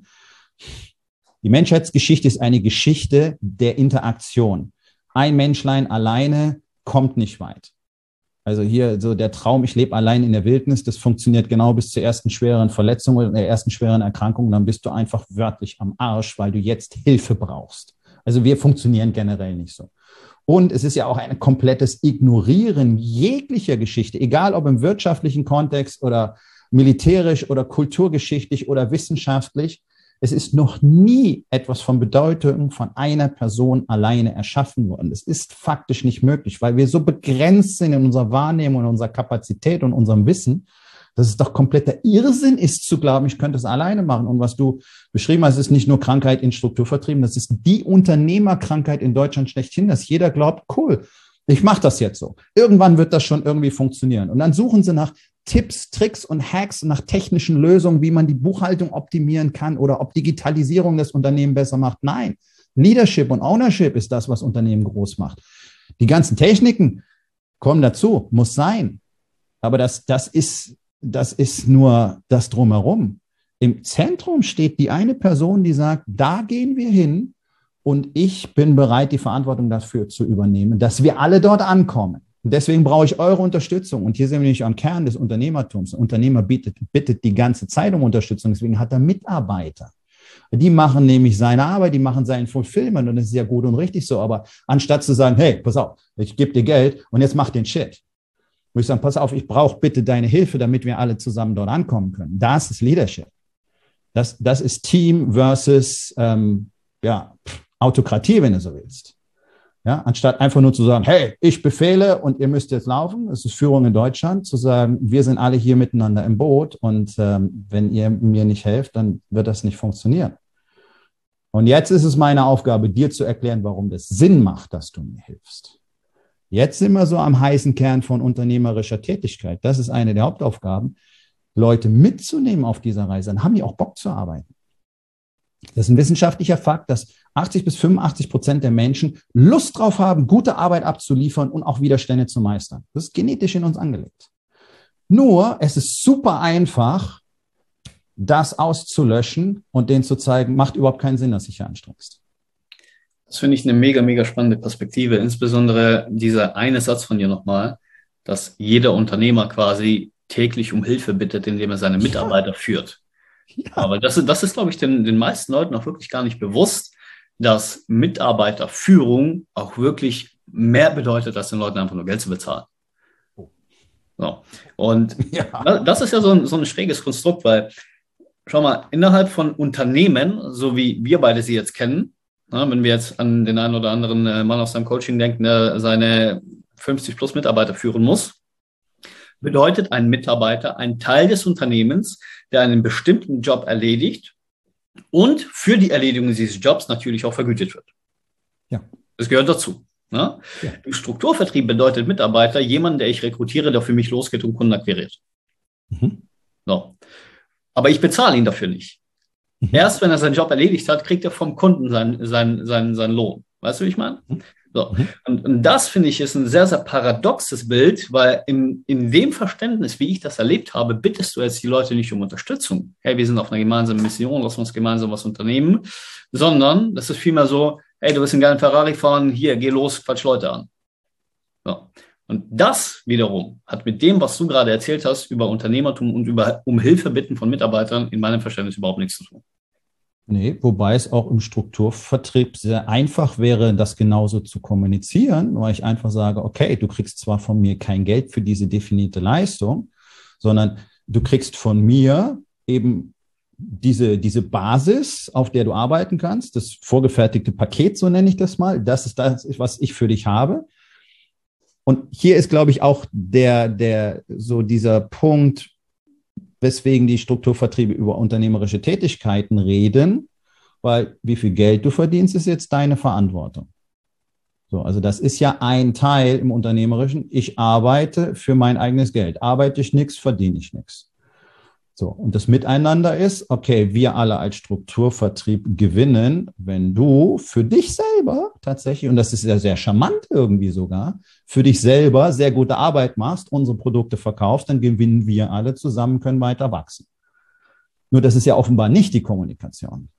die Menschheitsgeschichte ist eine Geschichte der Interaktion. Ein Menschlein alleine kommt nicht weit. Also hier so der Traum, ich lebe allein in der Wildnis, das funktioniert genau bis zur ersten schweren Verletzung oder der ersten schweren Erkrankung. Dann bist du einfach wörtlich am Arsch, weil du jetzt Hilfe brauchst. Also wir funktionieren generell nicht so. Und es ist ja auch ein komplettes Ignorieren jeglicher Geschichte, egal ob im wirtschaftlichen Kontext oder militärisch oder kulturgeschichtlich oder wissenschaftlich. Es ist noch nie etwas von Bedeutung von einer Person alleine erschaffen worden. Es ist faktisch nicht möglich, weil wir so begrenzt sind in unserer Wahrnehmung, in unserer Kapazität und unserem Wissen, dass es doch kompletter Irrsinn ist zu glauben, ich könnte es alleine machen. Und was du beschrieben hast, ist nicht nur Krankheit in Strukturvertrieben, das ist die Unternehmerkrankheit in Deutschland schlechthin, dass jeder glaubt, cool, ich mache das jetzt so. Irgendwann wird das schon irgendwie funktionieren. Und dann suchen sie nach Tipps, Tricks und Hacks, nach technischen Lösungen, wie man die Buchhaltung optimieren kann oder ob Digitalisierung das Unternehmen besser macht. Nein, Leadership und Ownership ist das, was Unternehmen groß macht. Die ganzen Techniken kommen dazu, muss sein. Aber das ist nur das Drumherum. Im Zentrum steht die eine Person, die sagt, da gehen wir hin und ich bin bereit, die Verantwortung dafür zu übernehmen, dass wir alle dort ankommen. Und deswegen brauche ich eure Unterstützung. Und hier sind wir nicht am Kern des Unternehmertums. Der Unternehmer bittet die ganze Zeit um Unterstützung. Deswegen hat er Mitarbeiter. Die machen nämlich seine Arbeit, die machen seinen Fulfillment. Und das ist ja gut und richtig so. Aber anstatt zu sagen, hey, pass auf, ich gebe dir Geld und jetzt mach den Shit. Muss ich sagen, pass auf, ich brauche bitte deine Hilfe, damit wir alle zusammen dort ankommen können. Das ist Leadership. Das ist Team versus Autokratie, wenn du so willst. Ja, anstatt einfach nur zu sagen, hey, ich befehle und ihr müsst jetzt laufen, das ist Führung in Deutschland, zu sagen, wir sind alle hier miteinander im Boot und wenn ihr mir nicht helft, dann wird das nicht funktionieren. Und jetzt ist es meine Aufgabe, dir zu erklären, warum das Sinn macht, dass du mir hilfst. Jetzt sind wir so am heißen Kern von unternehmerischer Tätigkeit. Das ist eine der Hauptaufgaben, Leute mitzunehmen auf dieser Reise. Dann haben die auch Bock zu arbeiten. Das ist ein wissenschaftlicher Fakt, dass 80-85% der Menschen Lust drauf haben, gute Arbeit abzuliefern und auch Widerstände zu meistern. Das ist genetisch in uns angelegt. Nur, es ist super einfach, das auszulöschen und denen zu zeigen, macht überhaupt keinen Sinn, dass du dich hier anstrengst. Das finde ich eine mega, mega spannende Perspektive. Insbesondere dieser eine Satz von dir nochmal, dass jeder Unternehmer quasi täglich um Hilfe bittet, indem er seine Mitarbeiter führt. Ja. Aber das ist, glaube ich, den meisten Leuten auch wirklich gar nicht bewusst, dass Mitarbeiterführung auch wirklich mehr bedeutet, als den Leuten einfach nur Geld zu bezahlen. So. Und das ist ja so ein schräges Konstrukt, weil, schau mal, innerhalb von Unternehmen, so wie wir beide sie jetzt kennen, wenn wir jetzt an den einen oder anderen Mann aus seinem Coaching denken, der seine 50 plus Mitarbeiter führen muss, bedeutet ein Mitarbeiter ein Teil des Unternehmens, der einen bestimmten Job erledigt und für die Erledigung dieses Jobs natürlich auch vergütet wird. Ja. Das gehört dazu. Ne? Ja. Im Strukturvertrieb bedeutet Mitarbeiter jemand, der ich rekrutiere, der für mich losgeht und Kunden akquiriert. Mhm. So. Aber ich bezahle ihn dafür nicht. Mhm. Erst wenn er seinen Job erledigt hat, kriegt er vom Kunden seinen Lohn. Weißt du, wie ich meine? Mhm. So. Und das, finde ich, ist ein sehr, sehr paradoxes Bild, weil in dem Verständnis, wie ich das erlebt habe, bittest du jetzt die Leute nicht um Unterstützung. Hey, wir sind auf einer gemeinsamen Mission, lass uns gemeinsam was unternehmen, sondern das ist vielmehr so, hey, du willst einen geilen Ferrari fahren, hier, geh los, quatsch Leute an. So. Und das wiederum hat mit dem, was du gerade erzählt hast, über Unternehmertum und um Hilfe bitten von Mitarbeitern in meinem Verständnis überhaupt nichts zu tun. Nee, wobei es auch im Strukturvertrieb sehr einfach wäre, das genauso zu kommunizieren, weil ich einfach sage, okay, du kriegst zwar von mir kein Geld für diese definierte Leistung, sondern du kriegst von mir eben diese Basis, auf der du arbeiten kannst, das vorgefertigte Paket, so nenne ich das mal, das ist das, was ich für dich habe. Und hier ist, glaube ich, auch dieser Punkt, weswegen die Strukturvertriebe über unternehmerische Tätigkeiten reden, weil wie viel Geld du verdienst, ist jetzt deine Verantwortung. So, also das ist ja ein Teil im Unternehmerischen. Ich arbeite für mein eigenes Geld. Arbeite ich nichts, verdiene ich nichts. So, und das Miteinander ist, okay, wir alle als Strukturvertrieb gewinnen, wenn du für dich selber tatsächlich, und das ist ja sehr charmant irgendwie sogar, für dich selber sehr gute Arbeit machst, unsere Produkte verkaufst, dann gewinnen wir alle zusammen, können weiter wachsen. Nur das ist ja offenbar nicht die Kommunikation.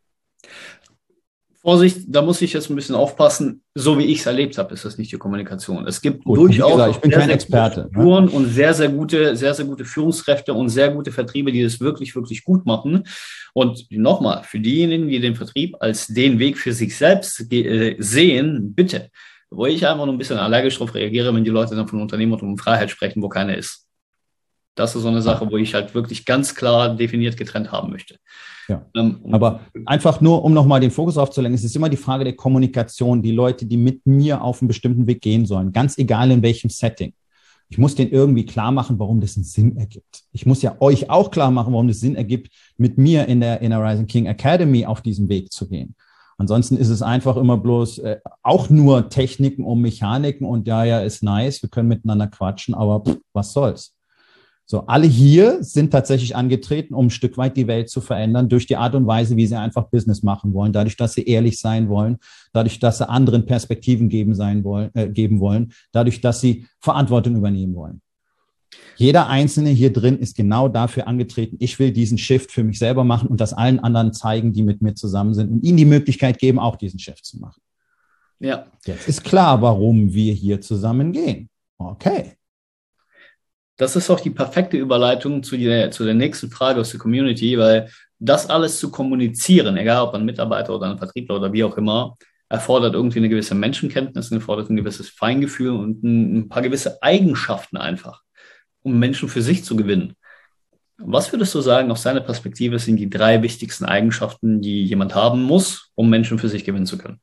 Vorsicht, da muss ich jetzt ein bisschen aufpassen. So wie ich es erlebt habe, ist das nicht die Kommunikation. Es gibt durchaus ich bin kein Experte, Strukturen und sehr, sehr gute Führungskräfte und sehr gute Vertriebe, die das wirklich, wirklich gut machen. Und nochmal, für diejenigen, die den Vertrieb als den Weg für sich selbst sehen, bitte, wo ich einfach nur ein bisschen allergisch darauf reagiere, wenn die Leute dann von Unternehmertum und Freiheit sprechen, wo keiner ist. Das ist so eine Sache, wo ich halt wirklich ganz klar definiert getrennt haben möchte. Ja. Aber einfach nur, um nochmal den Fokus aufzulenken, es ist immer die Frage der Kommunikation, die Leute, die mit mir auf einen bestimmten Weg gehen sollen, ganz egal in welchem Setting. Ich muss denen irgendwie klar machen, warum das einen Sinn ergibt. Ich muss ja euch auch klar machen, warum das Sinn ergibt, mit mir in der Rising King Academy auf diesen Weg zu gehen. Ansonsten ist es einfach immer bloß auch nur Techniken und Mechaniken und ja, ist nice, wir können miteinander quatschen, aber was soll's? So, alle hier sind tatsächlich angetreten, um ein Stück weit die Welt zu verändern durch die Art und Weise, wie sie einfach Business machen wollen, dadurch, dass sie ehrlich sein wollen, dadurch, dass sie anderen Perspektiven geben wollen, dadurch, dass sie Verantwortung übernehmen wollen. Jeder Einzelne hier drin ist genau dafür angetreten, ich will diesen Shift für mich selber machen und das allen anderen zeigen, die mit mir zusammen sind und ihnen die Möglichkeit geben, auch diesen Shift zu machen. Ja. Jetzt ist klar, warum wir hier zusammen gehen. Okay. Das ist auch die perfekte Überleitung zu der nächsten Frage aus der Community, weil das alles zu kommunizieren, egal ob ein Mitarbeiter oder ein Vertriebler oder wie auch immer, erfordert irgendwie eine gewisse Menschenkenntnis, erfordert ein gewisses Feingefühl und ein paar gewisse Eigenschaften einfach, um Menschen für sich zu gewinnen. Was würdest du sagen, aus deiner Perspektive sind die 3 wichtigsten Eigenschaften, die jemand haben muss, um Menschen für sich gewinnen zu können?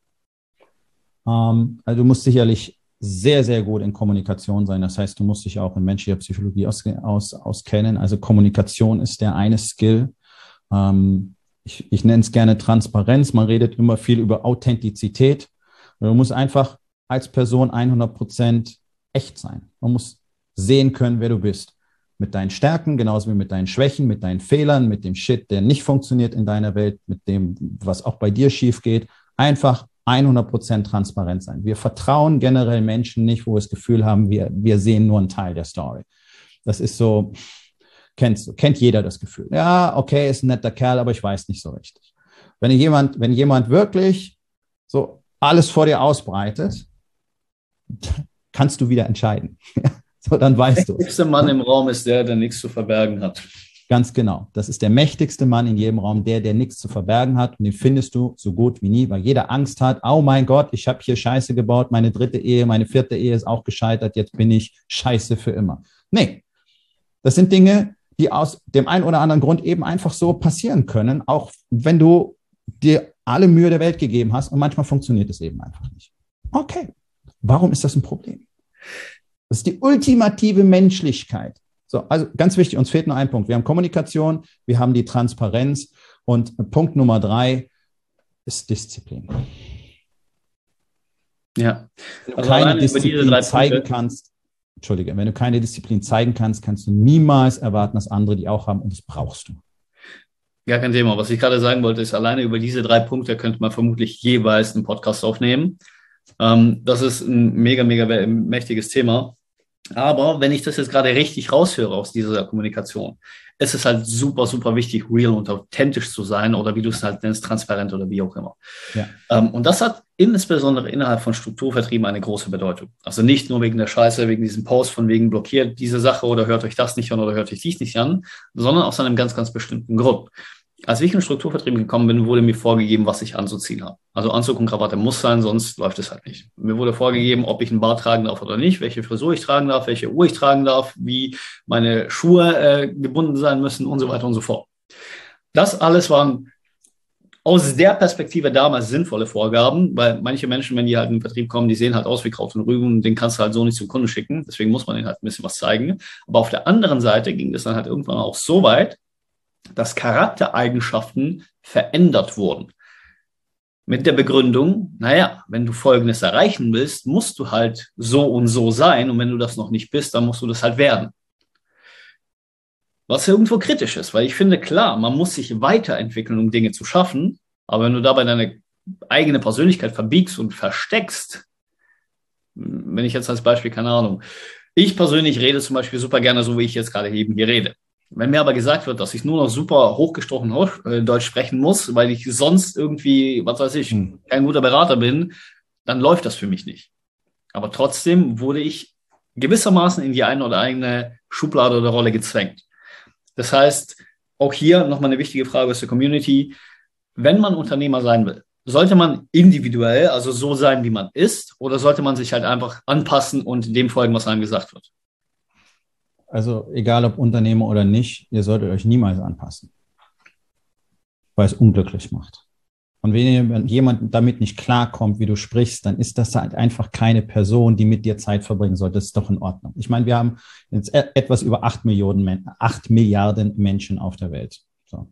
Also du musst sicherlich sehr, sehr gut in Kommunikation sein. Das heißt, du musst dich auch in menschlicher Psychologie auskennen. Also Kommunikation ist der eine Skill. Ich nenne es gerne Transparenz. Man redet immer viel über Authentizität. Du musst einfach als Person 100% echt sein. Man muss sehen können, wer du bist. Mit deinen Stärken, genauso wie mit deinen Schwächen, mit deinen Fehlern, mit dem Shit, der nicht funktioniert in deiner Welt, mit dem, was auch bei dir schief geht. Einfach 100% transparent sein. Wir vertrauen generell Menschen nicht, wo wir das Gefühl haben, wir sehen nur einen Teil der Story. Das ist so, kennt jeder das Gefühl. Ja, okay, ist ein netter Kerl, aber ich weiß nicht so richtig. Wenn jemand wirklich so alles vor dir ausbreitet, kannst du wieder entscheiden. So, dann weißt du. Der wichtigste Mann im Raum ist der nichts zu verbergen hat. Ganz genau. Das ist der mächtigste Mann in jedem Raum, der nichts zu verbergen hat. Und den findest du so gut wie nie, weil jeder Angst hat, oh mein Gott, ich habe hier Scheiße gebaut, meine 3. Ehe, meine 4. Ehe ist auch gescheitert, jetzt bin ich Scheiße für immer. Nee, das sind Dinge, die aus dem einen oder anderen Grund eben einfach so passieren können, auch wenn du dir alle Mühe der Welt gegeben hast und manchmal funktioniert es eben einfach nicht. Okay, warum ist das ein Problem? Das ist die ultimative Menschlichkeit. So, also ganz wichtig, uns fehlt nur ein Punkt. Wir haben Kommunikation, wir haben die Transparenz und Punkt Nummer 3 ist Disziplin. Ja. Wenn du keine Disziplin zeigen kannst, wenn du keine Disziplin zeigen kannst, kannst du niemals erwarten, dass andere die auch haben und das brauchst du. Gar kein Thema. Was ich gerade sagen wollte, ist, alleine über diese 3 Punkte könnte man vermutlich jeweils einen Podcast aufnehmen. Das ist ein mega, mega mächtiges Thema. Aber wenn ich das jetzt gerade richtig raushöre aus dieser Kommunikation, ist es halt super, super wichtig, real und authentisch zu sein oder wie du es halt nennst, transparent oder wie auch immer. Ja. Und das hat insbesondere innerhalb von Strukturvertrieben eine große Bedeutung. Also nicht nur wegen der Scheiße, wegen diesem Post von wegen blockiert diese Sache oder hört euch das nicht an oder hört euch dies nicht an, sondern aus einem ganz, ganz bestimmten Grund. Als ich in Strukturvertrieb gekommen bin, wurde mir vorgegeben, was ich anzuziehen habe. Also Anzug und Krawatte muss sein, sonst läuft es halt nicht. Mir wurde vorgegeben, ob ich einen Bart tragen darf oder nicht, welche Frisur ich tragen darf, welche Uhr ich tragen darf, wie meine Schuhe gebunden sein müssen und so weiter und so fort. Das alles waren aus der Perspektive damals sinnvolle Vorgaben, weil manche Menschen, wenn die halt in den Vertrieb kommen, die sehen halt aus wie Kraut und Rüben und den kannst du halt so nicht zum Kunden schicken. Deswegen muss man denen halt ein bisschen was zeigen. Aber auf der anderen Seite ging es dann halt irgendwann auch so weit, dass Charaktereigenschaften verändert wurden. Mit der Begründung, naja, wenn du Folgendes erreichen willst, musst du halt so und so sein und wenn du das noch nicht bist, dann musst du das halt werden. Was irgendwo kritisch ist, weil ich finde, klar, man muss sich weiterentwickeln, um Dinge zu schaffen, aber wenn du dabei deine eigene Persönlichkeit verbiegst und versteckst, wenn ich jetzt als Beispiel, keine Ahnung, ich persönlich rede zum Beispiel super gerne so, wie ich jetzt gerade eben hier rede. Wenn mir aber gesagt wird, dass ich nur noch super hochgestochen Deutsch sprechen muss, weil ich sonst irgendwie, was weiß ich, kein guter Berater bin, dann läuft das für mich nicht. Aber trotzdem wurde ich gewissermaßen in die eine oder eine Schublade oder Rolle gezwängt. Das heißt, auch hier nochmal eine wichtige Frage aus der Community. Wenn man Unternehmer sein will, sollte man individuell, also so sein, wie man ist, oder sollte man sich halt einfach anpassen und dem folgen, was einem gesagt wird? also egal ob Unternehmer oder nicht, ihr solltet euch niemals anpassen, weil es unglücklich macht. Und wenn jemand damit nicht klarkommt, wie du sprichst, dann ist das halt einfach keine Person, die mit dir Zeit verbringen soll. Das ist doch in Ordnung. Ich meine, wir haben jetzt etwas über 8 Milliarden Menschen auf der Welt. So.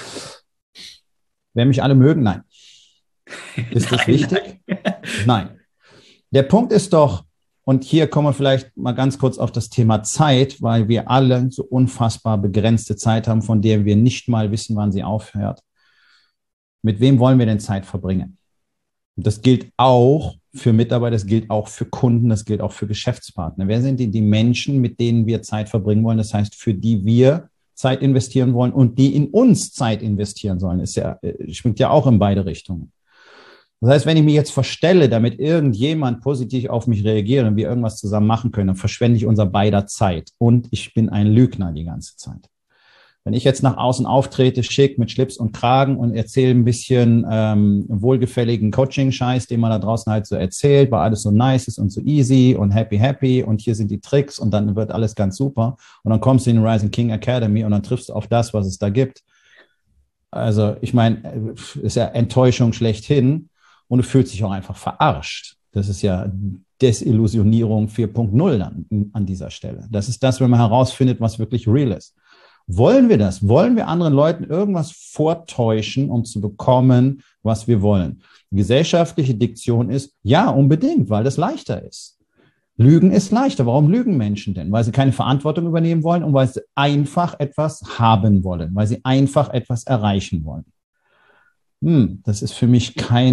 Wer mich alle mögen? Nein. Ist das wichtig? Nein. Der Punkt ist doch, und hier kommen wir vielleicht mal ganz kurz auf das Thema Zeit, weil wir alle so unfassbar begrenzte Zeit haben, von der wir nicht mal wissen, wann sie aufhört. Mit wem wollen wir denn Zeit verbringen? Und das gilt auch für Mitarbeiter, das gilt auch für Kunden, das gilt auch für Geschäftspartner. Wer sind die Menschen, mit denen wir Zeit verbringen wollen? Das heißt, für die wir Zeit investieren wollen und die in uns Zeit investieren sollen. Schwingt ja auch in beide Richtungen. Das heißt, wenn ich mich jetzt verstelle, damit irgendjemand positiv auf mich reagiert und wir irgendwas zusammen machen können, dann verschwende ich unser beider Zeit. Und ich bin ein Lügner die ganze Zeit. Wenn ich jetzt nach außen auftrete, schick mit Schlips und Kragen und erzähle ein bisschen wohlgefälligen Coaching-Scheiß, den man da draußen halt so erzählt, weil alles so nice ist und so easy und happy und hier sind die Tricks und dann wird alles ganz super und dann kommst du in die Rising King Academy und dann triffst du auf das, was es da gibt. Also ich meine, ist ja Enttäuschung schlechthin und du fühlst dich auch einfach verarscht. Das ist ja Desillusionierung 4.0 dann an dieser Stelle. Das ist das, wenn man herausfindet, was wirklich real ist. Wollen wir das? Wollen wir anderen Leuten irgendwas vortäuschen, um zu bekommen, was wir wollen? Die gesellschaftliche Diktion ist, ja, unbedingt, weil das leichter ist. Lügen ist leichter. Warum lügen Menschen denn? Weil sie keine Verantwortung übernehmen wollen und weil sie einfach etwas haben wollen, weil sie einfach etwas erreichen wollen. Das ist für mich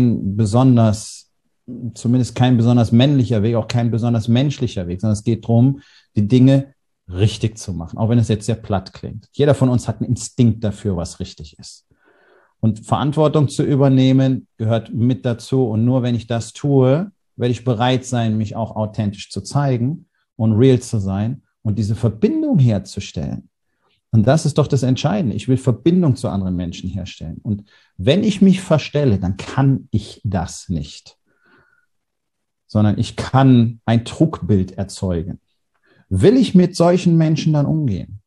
zumindest kein besonders männlicher Weg, auch kein besonders menschlicher Weg, sondern es geht darum, die Dinge richtig zu machen, auch wenn es jetzt sehr platt klingt. Jeder von uns hat einen Instinkt dafür, was richtig ist. Und Verantwortung zu übernehmen gehört mit dazu. Und nur wenn ich das tue, werde ich bereit sein, mich auch authentisch zu zeigen und real zu sein und diese Verbindung herzustellen. Und das ist doch das Entscheidende. Ich will Verbindung zu anderen Menschen herstellen. Und wenn ich mich verstelle, dann kann ich das nicht, sondern ich kann ein Trugbild erzeugen. Will ich mit solchen Menschen dann umgehen?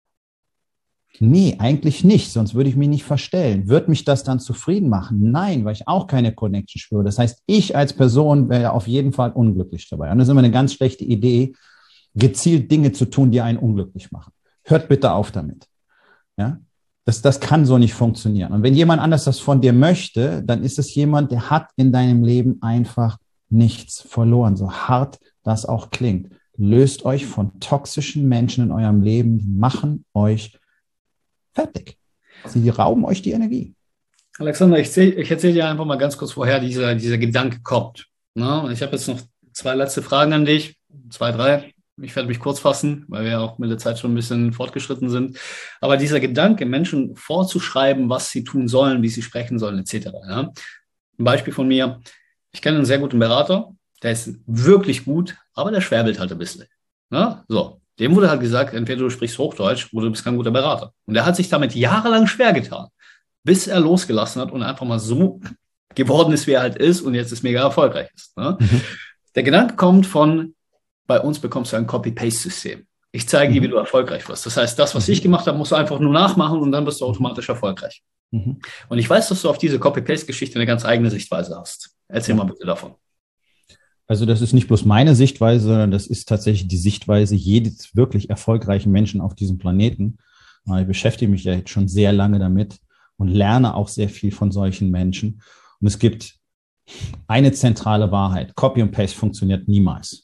Nee, eigentlich nicht, sonst würde ich mich nicht verstellen. Wird mich das dann zufrieden machen? Nein, weil ich auch keine Connection spüre. Das heißt, ich als Person wäre auf jeden Fall unglücklich dabei. Und das ist immer eine ganz schlechte Idee, gezielt Dinge zu tun, die einen unglücklich machen. Hört bitte auf damit. Ja? Das kann so nicht funktionieren. Und wenn jemand anders das von dir möchte, dann ist es jemand, der hat in deinem Leben einfach nichts verloren, so hart das auch klingt. Löst euch von toxischen Menschen in eurem Leben, die machen euch fertig. Sie rauben euch die Energie. Alexander, ich erzähle dir einfach mal ganz kurz, woher dieser Gedanke kommt. Na, und ich habe jetzt noch 2 letzte Fragen an dich, 2, 3. Ich werde mich kurz fassen, weil wir ja auch mit der Zeit schon ein bisschen fortgeschritten sind. Aber dieser Gedanke, Menschen vorzuschreiben, was sie tun sollen, wie sie sprechen sollen, etc. Ja? Ein Beispiel von mir. Ich kenne einen sehr guten Berater, der ist wirklich gut, aber der schwäbelt halt ein bisschen. Ja? So, dem wurde halt gesagt, entweder du sprichst Hochdeutsch oder du bist kein guter Berater. Und er hat sich damit jahrelang schwer getan, bis er losgelassen hat und einfach mal so geworden ist, wie er halt ist und jetzt ist mega erfolgreich ist. Ne? Der Gedanke kommt von, bei uns bekommst du ein Copy-Paste-System. Ich zeige dir, wie du erfolgreich wirst. Das heißt, das, was ich gemacht habe, musst du einfach nur nachmachen und dann bist du automatisch erfolgreich. Und ich weiß, dass du auf diese Copy-Paste-Geschichte eine ganz eigene Sichtweise hast. Erzähl mal bitte davon. Also das ist nicht bloß meine Sichtweise, sondern das ist tatsächlich die Sichtweise jedes wirklich erfolgreichen Menschen auf diesem Planeten. Ich beschäftige mich ja jetzt schon sehr lange damit und lerne auch sehr viel von solchen Menschen. Und es gibt eine zentrale Wahrheit. Copy und Paste funktioniert niemals.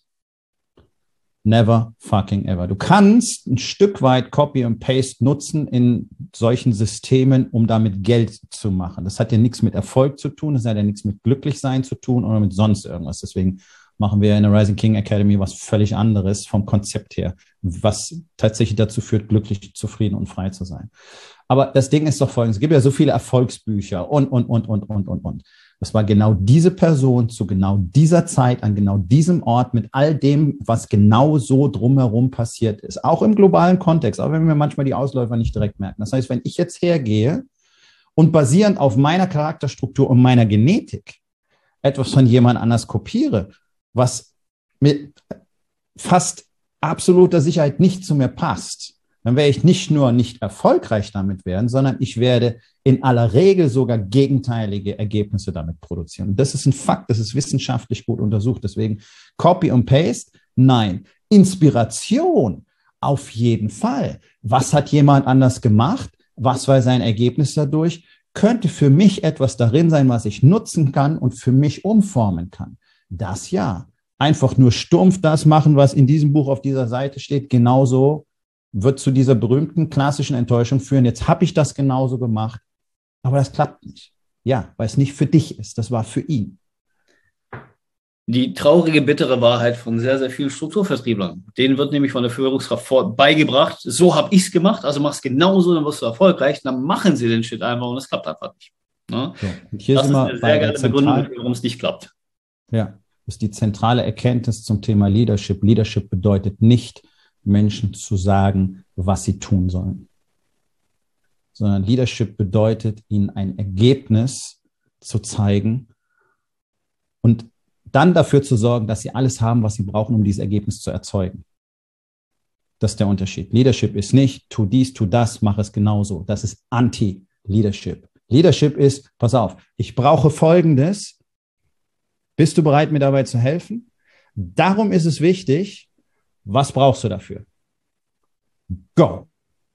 Never fucking ever. Du kannst ein Stück weit Copy und Paste nutzen in solchen Systemen, um damit Geld zu machen. Das hat ja nichts mit Erfolg zu tun, das hat ja nichts mit Glücklichsein zu tun oder mit sonst irgendwas. Deswegen machen wir in der Rising King Academy was völlig anderes vom Konzept her, was tatsächlich dazu führt, glücklich, zufrieden und frei zu sein. Aber das Ding ist doch folgendes, es gibt ja so viele Erfolgsbücher und. Das war genau diese Person zu genau dieser Zeit, an genau diesem Ort, mit all dem, was genau so drumherum passiert ist. Auch im globalen Kontext, auch wenn wir manchmal die Ausläufer nicht direkt merken. Das heißt, wenn ich jetzt hergehe und basierend auf meiner Charakterstruktur und meiner Genetik etwas von jemand anders kopiere, was mit fast absoluter Sicherheit nicht zu mir passt, dann werde ich nicht nur nicht erfolgreich damit werden, sondern ich werde in aller Regel sogar gegenteilige Ergebnisse damit produzieren. Und das ist ein Fakt, das ist wissenschaftlich gut untersucht. Deswegen Copy und Paste, nein. Inspiration, auf jeden Fall. Was hat jemand anders gemacht? Was war sein Ergebnis dadurch? Könnte für mich etwas darin sein, was ich nutzen kann und für mich umformen kann. Das ja. Einfach nur stumpf das machen, was in diesem Buch auf dieser Seite steht, genauso wird zu dieser berühmten klassischen Enttäuschung führen. Jetzt habe ich das genauso gemacht, aber das klappt nicht. Ja, weil es nicht für dich ist, das war für ihn. Die traurige, bittere Wahrheit von sehr, sehr vielen Strukturvertrieblern. Denen wird nämlich von der Führungskraft beigebracht, so habe ich es gemacht, also mach es genauso, dann wirst du erfolgreich. Dann machen sie den Shit einfach und es klappt einfach nicht. Ne? So, und hier das ist eine sehr geile Begründung, warum es nicht klappt. Ja, das ist die zentrale Erkenntnis zum Thema Leadership. Leadership bedeutet nicht, Menschen zu sagen, was sie tun sollen, sondern Leadership bedeutet, ihnen ein Ergebnis zu zeigen und dann dafür zu sorgen, dass sie alles haben, was sie brauchen, um dieses Ergebnis zu erzeugen. Das ist der Unterschied. Leadership ist nicht, tu dies, tu das, mach es genauso. Das ist Anti-Leadership. Leadership ist, pass auf, ich brauche Folgendes. Bist du bereit, mir dabei zu helfen? Darum ist es wichtig, was brauchst du dafür? Go.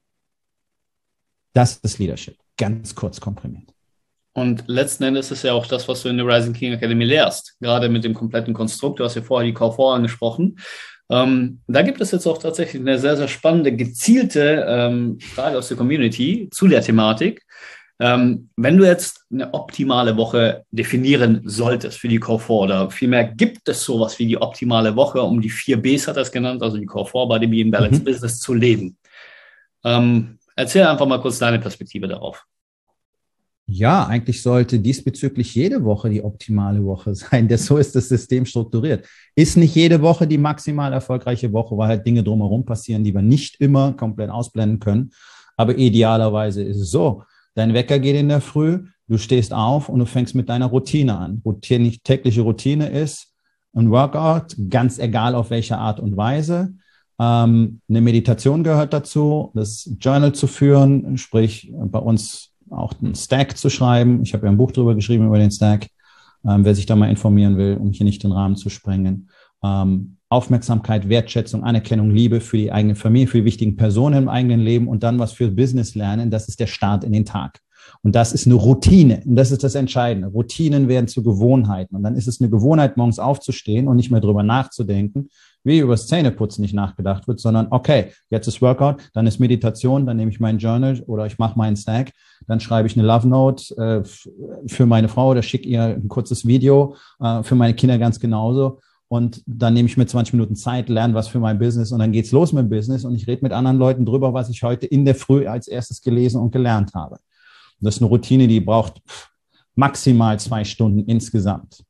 Das ist Leadership. Ganz kurz komprimiert. Und letzten Endes ist ja auch das, was du in der Rising King Academy lehrst, gerade mit dem kompletten Konstrukt. Du hast ja vorher die KV angesprochen. Da gibt es jetzt auch tatsächlich eine sehr, sehr spannende, gezielte Frage aus der Community zu der Thematik. Wenn du jetzt eine optimale Woche definieren solltest für die KV oder vielmehr gibt es sowas wie die optimale Woche, um die 4 Bs hat er es genannt, also die KV bei dem Being Balanced Business zu leben. Erzähl einfach mal kurz deine Perspektive darauf. Ja, eigentlich sollte diesbezüglich jede Woche die optimale Woche sein, denn so ist das System strukturiert. Ist nicht jede Woche die maximal erfolgreiche Woche, weil halt Dinge drumherum passieren, die wir nicht immer komplett ausblenden können. Aber idealerweise ist es so, dein Wecker geht in der Früh, du stehst auf und du fängst mit deiner Routine an. Tägliche Routine ist ein Workout, ganz egal auf welche Art und Weise. Eine Meditation gehört dazu, das Journal zu führen, sprich bei uns auch einen Stack zu schreiben. Ich habe ja ein Buch darüber geschrieben, über den Stack, wer sich da mal informieren will, um hier nicht den Rahmen zu sprengen. Aufmerksamkeit, Wertschätzung, Anerkennung, Liebe für die eigene Familie, für die wichtigen Personen im eigenen Leben und dann was für Business lernen, das ist der Start in den Tag. Und das ist eine Routine und das ist das Entscheidende. Routinen werden zu Gewohnheiten und dann ist es eine Gewohnheit, morgens aufzustehen und nicht mehr drüber nachzudenken, wie über das Zähneputzen nicht nachgedacht wird, sondern okay, jetzt ist Workout, dann ist Meditation, dann nehme ich mein Journal oder ich mache meinen Stack, dann schreibe ich eine Love Note für meine Frau oder schicke ihr ein kurzes Video, für meine Kinder ganz genauso. Und dann nehme ich mir 20 Minuten Zeit, lerne was für mein Business und dann geht's los mit dem Business und ich rede mit anderen Leuten drüber, was ich heute in der Früh als erstes gelesen und gelernt habe. Und das ist eine Routine, die braucht maximal 2 Stunden insgesamt.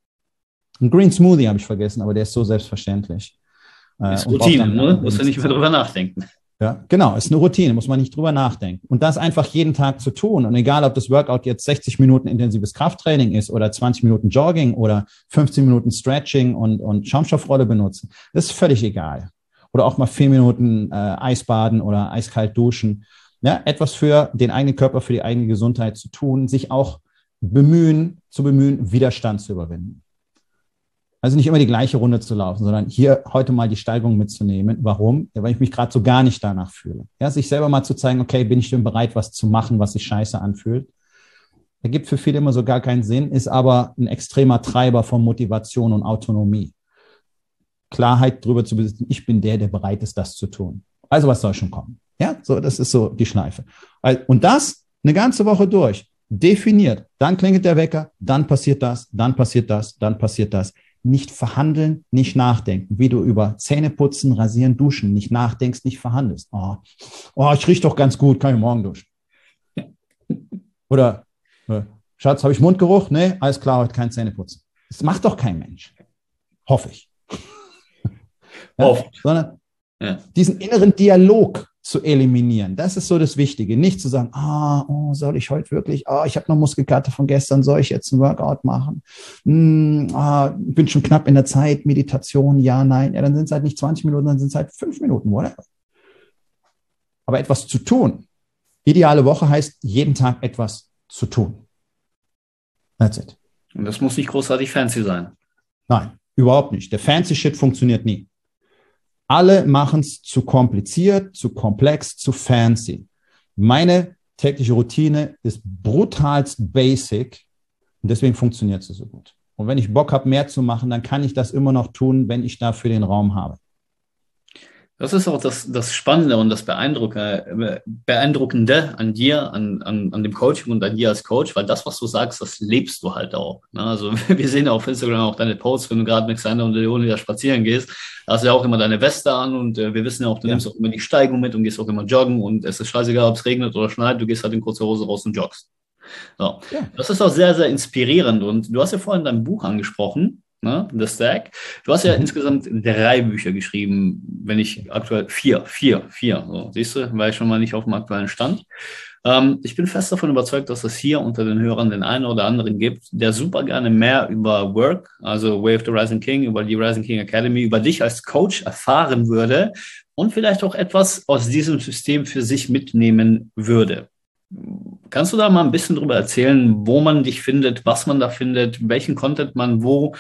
Ein Green Smoothie habe ich vergessen, aber der ist so selbstverständlich. Ist Routine, ne? Musst du nicht mehr drüber nachdenken. Ja, genau, ist eine Routine, muss man nicht drüber nachdenken. Und das einfach jeden Tag zu tun. Und egal, ob das Workout jetzt 60 Minuten intensives Krafttraining ist oder 20 Minuten Jogging oder 15 Minuten Stretching und Schaumstoffrolle benutzen, das ist völlig egal. Oder auch mal 4 Minuten Eisbaden oder eiskalt duschen. Ja, etwas für den eigenen Körper, für die eigene Gesundheit zu tun, sich auch bemühen, Widerstand zu überwinden. Also nicht immer die gleiche Runde zu laufen, sondern hier heute mal die Steigerung mitzunehmen. Warum? Ja, weil ich mich gerade so gar nicht danach fühle. Ja, sich selber mal zu zeigen, okay, bin ich denn bereit, was zu machen, was sich scheiße anfühlt? Ergibt für viele immer so gar keinen Sinn, ist aber ein extremer Treiber von Motivation und Autonomie. Klarheit darüber zu besitzen, ich bin der bereit ist, das zu tun. Also was soll schon kommen? Ja, so, das ist so die Schleife. Und das eine ganze Woche durch. Definiert. Dann klingelt der Wecker, dann passiert das, dann passiert das, dann passiert das. Nicht verhandeln, nicht nachdenken. Wie du über Zähneputzen, Rasieren, Duschen nicht nachdenkst, nicht verhandelst. Oh, ich rieche doch ganz gut, kann ich morgen duschen. Oder, Schatz, habe ich Mundgeruch? Nee, alles klar, heute kein Zähneputzen. Das macht doch kein Mensch. Hoffe ich. Ja, sondern diesen inneren Dialog zu eliminieren. Das ist so das Wichtige. Nicht zu sagen, soll ich heute wirklich, ich habe noch Muskelkater von gestern, soll ich jetzt einen Workout machen? Bin schon knapp in der Zeit, Meditation, ja, nein. Ja, dann sind es halt nicht 20 Minuten, dann sind es halt 5 Minuten, whatever. Aber etwas zu tun. Ideale Woche heißt, jeden Tag etwas zu tun. That's it. Und das muss nicht großartig fancy sein. Nein, überhaupt nicht. Der fancy Shit funktioniert nie. Alle machen es zu kompliziert, zu komplex, zu fancy. Meine tägliche Routine ist brutalst basic und deswegen funktioniert sie so gut. Und wenn ich Bock habe, mehr zu machen, dann kann ich das immer noch tun, wenn ich dafür den Raum habe. Das ist auch das Spannende und das Beeindruckende an dir, an dem Coaching und an dir als Coach, weil das, was du sagst, das lebst du halt auch. Also wir sehen ja auf Instagram auch deine Posts, wenn du gerade mit Xander und Leonie da spazieren gehst, da hast du ja auch immer deine Weste an und wir wissen ja auch, du nimmst auch immer die Steigung mit und gehst auch immer joggen und es ist scheißegal, ob es regnet oder schneit, du gehst halt in kurzer Hose raus und joggst. So. Ja. Das ist auch sehr, sehr inspirierend und du hast ja vorhin dein Buch angesprochen, ne, The Stack. Du hast ja insgesamt 3 Bücher geschrieben, wenn ich aktuell 4. So, siehst du, war ich schon mal nicht auf dem aktuellen Stand. Ich bin fest davon überzeugt, dass es hier unter den Hörern den einen oder anderen gibt, der super gerne mehr über Work, also Way of the Rising King, über die Rising King Academy, über dich als Coach erfahren würde und vielleicht auch etwas aus diesem System für sich mitnehmen würde. Kannst du da mal ein bisschen drüber erzählen, wo man dich findet, was man da findet, welchen Content man wo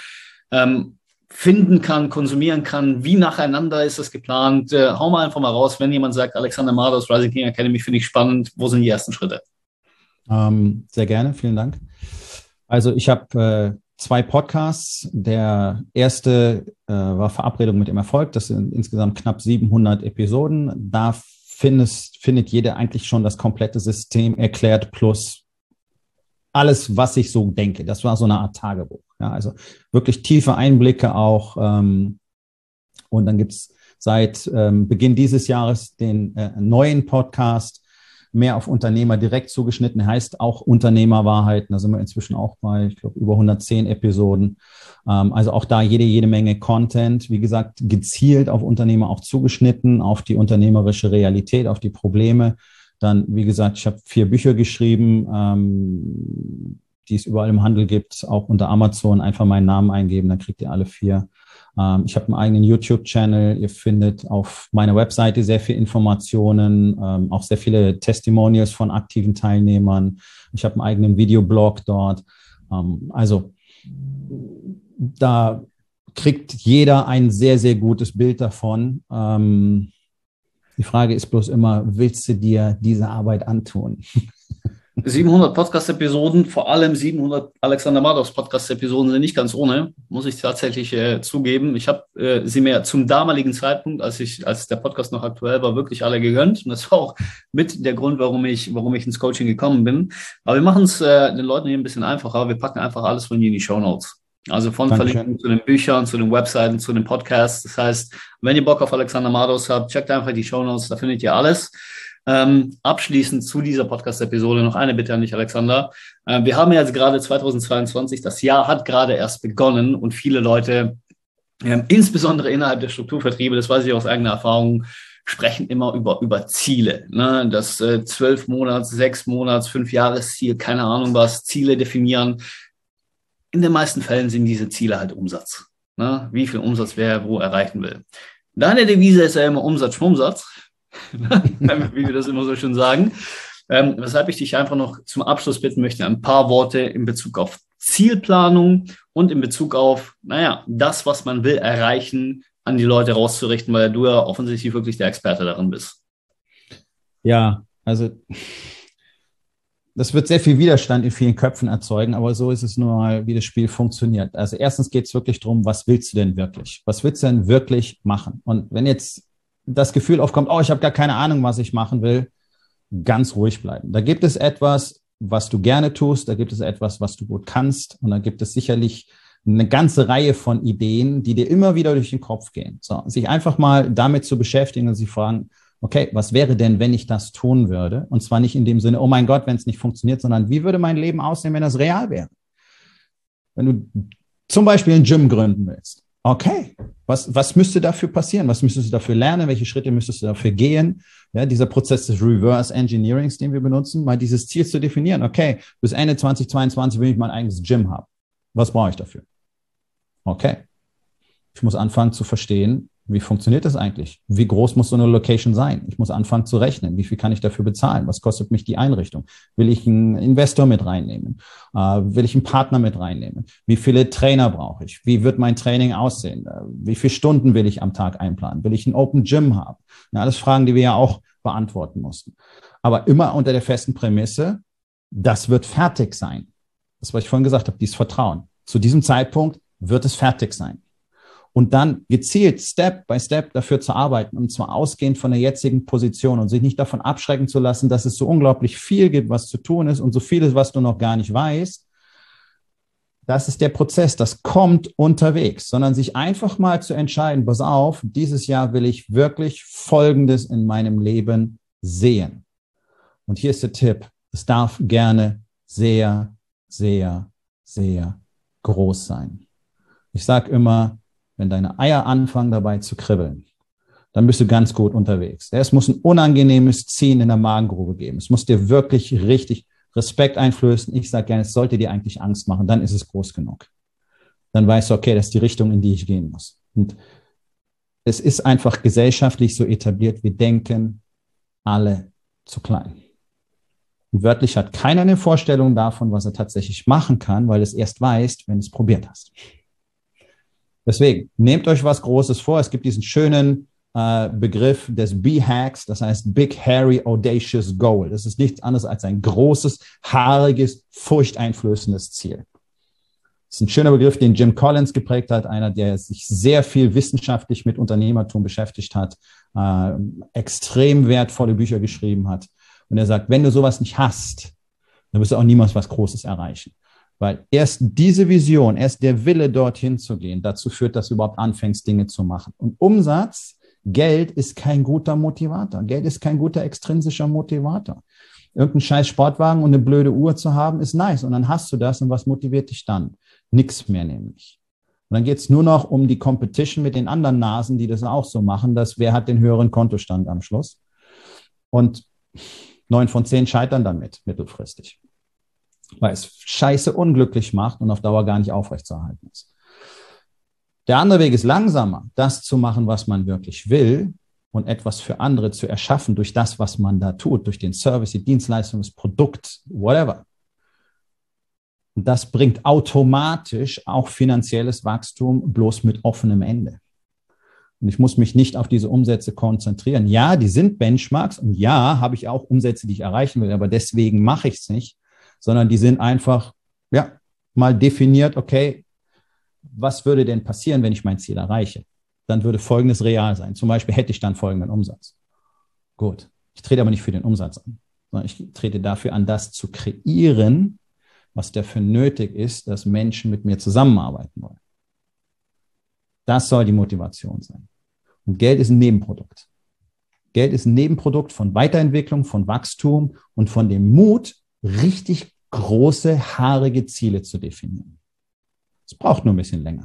finden kann, konsumieren kann, wie nacheinander ist das geplant? Hau mal einfach mal raus, wenn jemand sagt, Alexander Mardos, Rising King Academy finde ich spannend, wo sind die ersten Schritte? Sehr gerne, vielen Dank. Also ich habe 2 Podcasts. Der erste war Verabredung mit dem Erfolg. Das sind insgesamt knapp 700 Episoden. Da findet jeder eigentlich schon das komplette System erklärt plus alles, was ich so denke. Das war so eine Art Tagebuch. Ja, also wirklich tiefe Einblicke auch. Und dann gibt es seit Beginn dieses Jahres den neuen Podcast, mehr auf Unternehmer direkt zugeschnitten, heißt auch Unternehmerwahrheiten. Da sind wir inzwischen auch bei, ich glaube, über 110 Episoden. Also auch da jede Menge Content. Wie gesagt, gezielt auf Unternehmer auch zugeschnitten, auf die unternehmerische Realität, auf die Probleme. Dann, wie gesagt, ich habe 4 Bücher geschrieben, die es überall im Handel gibt, auch unter Amazon. Einfach meinen Namen eingeben, dann kriegt ihr alle 4. Ich habe einen eigenen YouTube-Channel. Ihr findet auf meiner Webseite sehr viele Informationen, auch sehr viele Testimonials von aktiven Teilnehmern. Ich habe einen eigenen Videoblog dort. Also da kriegt jeder ein sehr, sehr gutes Bild davon. Die Frage ist bloß immer, willst du dir diese Arbeit antun? 700 Podcast-Episoden, vor allem 700 Alexander Mardos Podcast-Episoden sind nicht ganz ohne, muss ich tatsächlich zugeben. Ich habe sie mir zum damaligen Zeitpunkt, als der Podcast noch aktuell war, wirklich alle gegönnt. Und das war auch mit der Grund, warum ich ins Coaching gekommen bin. Aber wir machen es den Leuten hier ein bisschen einfacher. Wir packen einfach alles von dir in die Shownotes. Also von Verlinkungen zu den Büchern, zu den Webseiten, zu den Podcasts. Das heißt, wenn ihr Bock auf Alexander Mardos habt, checkt einfach die Shownotes, da findet ihr alles. Abschließend zu dieser Podcast-Episode noch eine Bitte an dich, Alexander. Wir haben jetzt gerade 2022, das Jahr hat gerade erst begonnen und viele Leute, insbesondere innerhalb der Strukturvertriebe, das weiß ich aus eigener Erfahrung, sprechen immer über Ziele. Ne? Das 12 Monats, 6 Monats, 5 Jahresziel, keine Ahnung was, Ziele definieren. In den meisten Fällen sind diese Ziele halt Umsatz. Ne? Wie viel Umsatz wer wo erreichen will. Deine Devise ist ja immer Umsatz, Schmumsatz. Wie wir das immer so schön sagen. Weshalb ich dich einfach noch zum Abschluss bitten möchte, ein paar Worte in Bezug auf Zielplanung und in Bezug auf, das, was man will erreichen, an die Leute rauszurichten, weil du ja offensichtlich wirklich der Experte darin bist. Ja, also das wird sehr viel Widerstand in vielen Köpfen erzeugen, aber so ist es nun mal, wie das Spiel funktioniert. Also erstens geht es wirklich darum, was willst du denn wirklich? Was willst du denn wirklich machen? Und wenn jetzt das Gefühl aufkommt, ich habe gar keine Ahnung, was ich machen will, ganz ruhig bleiben. Da gibt es etwas, was du gerne tust, da gibt es etwas, was du gut kannst und da gibt es sicherlich eine ganze Reihe von Ideen, die dir immer wieder durch den Kopf gehen. So, sich einfach mal damit zu beschäftigen und sich fragen, okay, was wäre denn, wenn ich das tun würde? Und zwar nicht in dem Sinne, oh mein Gott, wenn es nicht funktioniert, sondern wie würde mein Leben aussehen, wenn das real wäre? Wenn du zum Beispiel ein Gym gründen willst. Okay, Was müsste dafür passieren? Was müsstest du dafür lernen? Welche Schritte müsstest du dafür gehen? Ja, dieser Prozess des Reverse Engineerings, den wir benutzen, mal dieses Ziel zu definieren. Okay, bis Ende 2022 will ich mein eigenes Gym haben. Was brauche ich dafür? Okay. Ich muss anfangen zu verstehen, wie funktioniert das eigentlich? Wie groß muss so eine Location sein? Ich muss anfangen zu rechnen. Wie viel kann ich dafür bezahlen? Was kostet mich die Einrichtung? Will ich einen Investor mit reinnehmen? Will ich einen Partner mit reinnehmen? Wie viele Trainer brauche ich? Wie wird mein Training aussehen? Wie viele Stunden will ich am Tag einplanen? Will ich ein Open Gym haben? Ja, alles Fragen, die wir ja auch beantworten mussten. Aber immer unter der festen Prämisse, das wird fertig sein. Das, was ich vorhin gesagt habe, dieses Vertrauen. Zu diesem Zeitpunkt wird es fertig sein. Und dann gezielt Step by Step dafür zu arbeiten, und zwar ausgehend von der jetzigen Position und sich nicht davon abschrecken zu lassen, dass es so unglaublich viel gibt, was zu tun ist und so vieles, was du noch gar nicht weißt. Das ist der Prozess, das kommt unterwegs, sondern sich einfach mal zu entscheiden, pass auf, dieses Jahr will ich wirklich Folgendes in meinem Leben sehen. Und hier ist der Tipp, es darf gerne sehr, sehr, sehr groß sein. Ich sage immer, wenn deine Eier anfangen dabei zu kribbeln, dann bist du ganz gut unterwegs. Es muss ein unangenehmes Ziehen in der Magengrube geben. Es muss dir wirklich richtig Respekt einflößen. Ich sage gerne, es sollte dir eigentlich Angst machen. Dann ist es groß genug. Dann weißt du, okay, das ist die Richtung, in die ich gehen muss. Und es ist einfach gesellschaftlich so etabliert, wir denken alle zu klein. Und wörtlich hat keiner eine Vorstellung davon, was er tatsächlich machen kann, weil du es erst weißt, wenn du es probiert hast. Deswegen, nehmt euch was Großes vor. Es gibt diesen schönen Begriff des B-Hacks, das heißt Big, Hairy, Audacious Goal. Das ist nichts anderes als ein großes, haariges, furchteinflößendes Ziel. Das ist ein schöner Begriff, den Jim Collins geprägt hat, einer, der sich sehr viel wissenschaftlich mit Unternehmertum beschäftigt hat, extrem wertvolle Bücher geschrieben hat. Und er sagt, wenn du sowas nicht hast, dann wirst du auch niemals was Großes erreichen. Weil erst diese Vision, erst der Wille, dorthin zu gehen, dazu führt, dass du überhaupt anfängst, Dinge zu machen. Und Umsatz, Geld ist kein guter Motivator. Geld ist kein guter extrinsischer Motivator. Irgendeinen scheiß Sportwagen und eine blöde Uhr zu haben, ist nice. Und dann hast du das. Und was motiviert dich dann? Nix mehr nämlich. Und dann geht es nur noch um die Competition mit den anderen Nasen, die das auch so machen, dass wer hat den höheren Kontostand am Schluss. Und 9 von 10 scheitern damit mittelfristig. Weil es scheiße unglücklich macht und auf Dauer gar nicht aufrechtzuerhalten ist. Der andere Weg ist langsamer, das zu machen, was man wirklich will und etwas für andere zu erschaffen durch das, was man da tut, durch den Service, die Dienstleistung, das Produkt, whatever. Und das bringt automatisch auch finanzielles Wachstum, bloß mit offenem Ende. Und ich muss mich nicht auf diese Umsätze konzentrieren. Ja, die sind Benchmarks und ja, habe ich auch Umsätze, die ich erreichen will, aber deswegen mache ich es nicht, sondern die sind einfach, ja, mal definiert, okay, was würde denn passieren, wenn ich mein Ziel erreiche? Dann würde Folgendes real sein. Zum Beispiel hätte ich dann folgenden Umsatz. Gut, ich trete aber nicht für den Umsatz an, sondern ich trete dafür an, das zu kreieren, was dafür nötig ist, dass Menschen mit mir zusammenarbeiten wollen. Das soll die Motivation sein. Und Geld ist ein Nebenprodukt. Geld ist ein Nebenprodukt von Weiterentwicklung, von Wachstum und von dem Mut, richtig große, haarige Ziele zu definieren. Es braucht nur ein bisschen länger.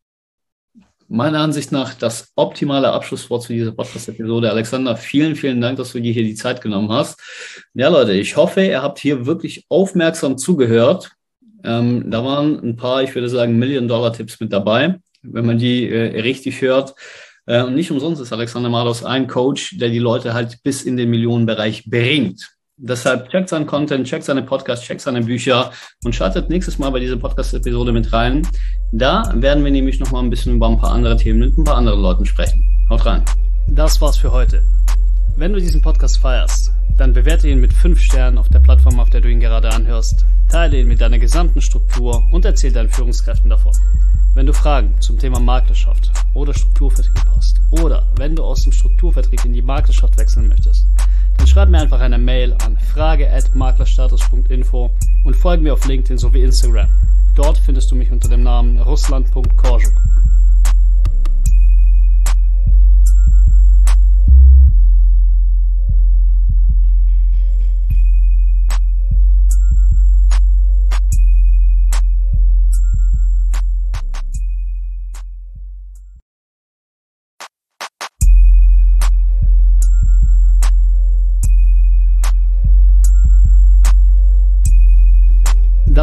Meiner Ansicht nach das optimale Abschlusswort zu dieser Podcast-Episode. Alexander, vielen, vielen Dank, dass du dir hier die Zeit genommen hast. Ja, Leute, ich hoffe, ihr habt hier wirklich aufmerksam zugehört. Da waren ein paar, ich würde sagen, Million-Dollar-Tipps mit dabei, wenn man die richtig hört. Und nicht umsonst ist Alexander Mados ein Coach, der die Leute halt bis in den Millionenbereich bringt. Deshalb checkt seinen Content, checkt seine Podcasts, checkt seine Bücher und schaltet nächstes Mal bei dieser Podcast-Episode mit rein. Da werden wir nämlich nochmal ein bisschen über ein paar andere Themen mit ein paar anderen Leuten sprechen. Haut rein. Das war's für heute. Wenn du diesen Podcast feierst, dann bewerte ihn mit 5 Sternen auf der Plattform, auf der du ihn gerade anhörst. Teile ihn mit deiner gesamten Struktur und erzähl deinen Führungskräften davon. Wenn du Fragen zum Thema Maklerschaft oder Strukturvertrieb hast oder wenn du aus dem Strukturvertrieb in die Maklerschaft wechseln möchtest, dann schreib mir einfach eine Mail an frage@maklerstatus.info und folge mir auf LinkedIn sowie Instagram. Dort findest du mich unter dem Namen russland.korjuk.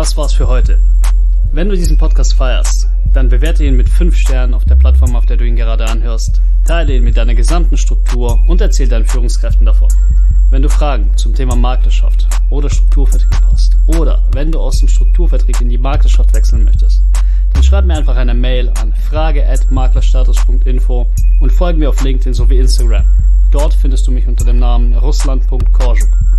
das war's für heute. Wenn du diesen Podcast feierst, dann bewerte ihn mit 5 Sternen auf der Plattform, auf der du ihn gerade anhörst. Teile ihn mit deiner gesamten Struktur und erzähl deinen Führungskräften davon. Wenn du Fragen zum Thema Maklerschaft oder Strukturvertrieb hast oder wenn du aus dem Strukturvertrieb in die Maklerschaft wechseln möchtest, dann schreib mir einfach eine Mail an frage@maklerstatus.info und folge mir auf LinkedIn sowie Instagram. Dort findest du mich unter dem Namen Russland.Korjuk.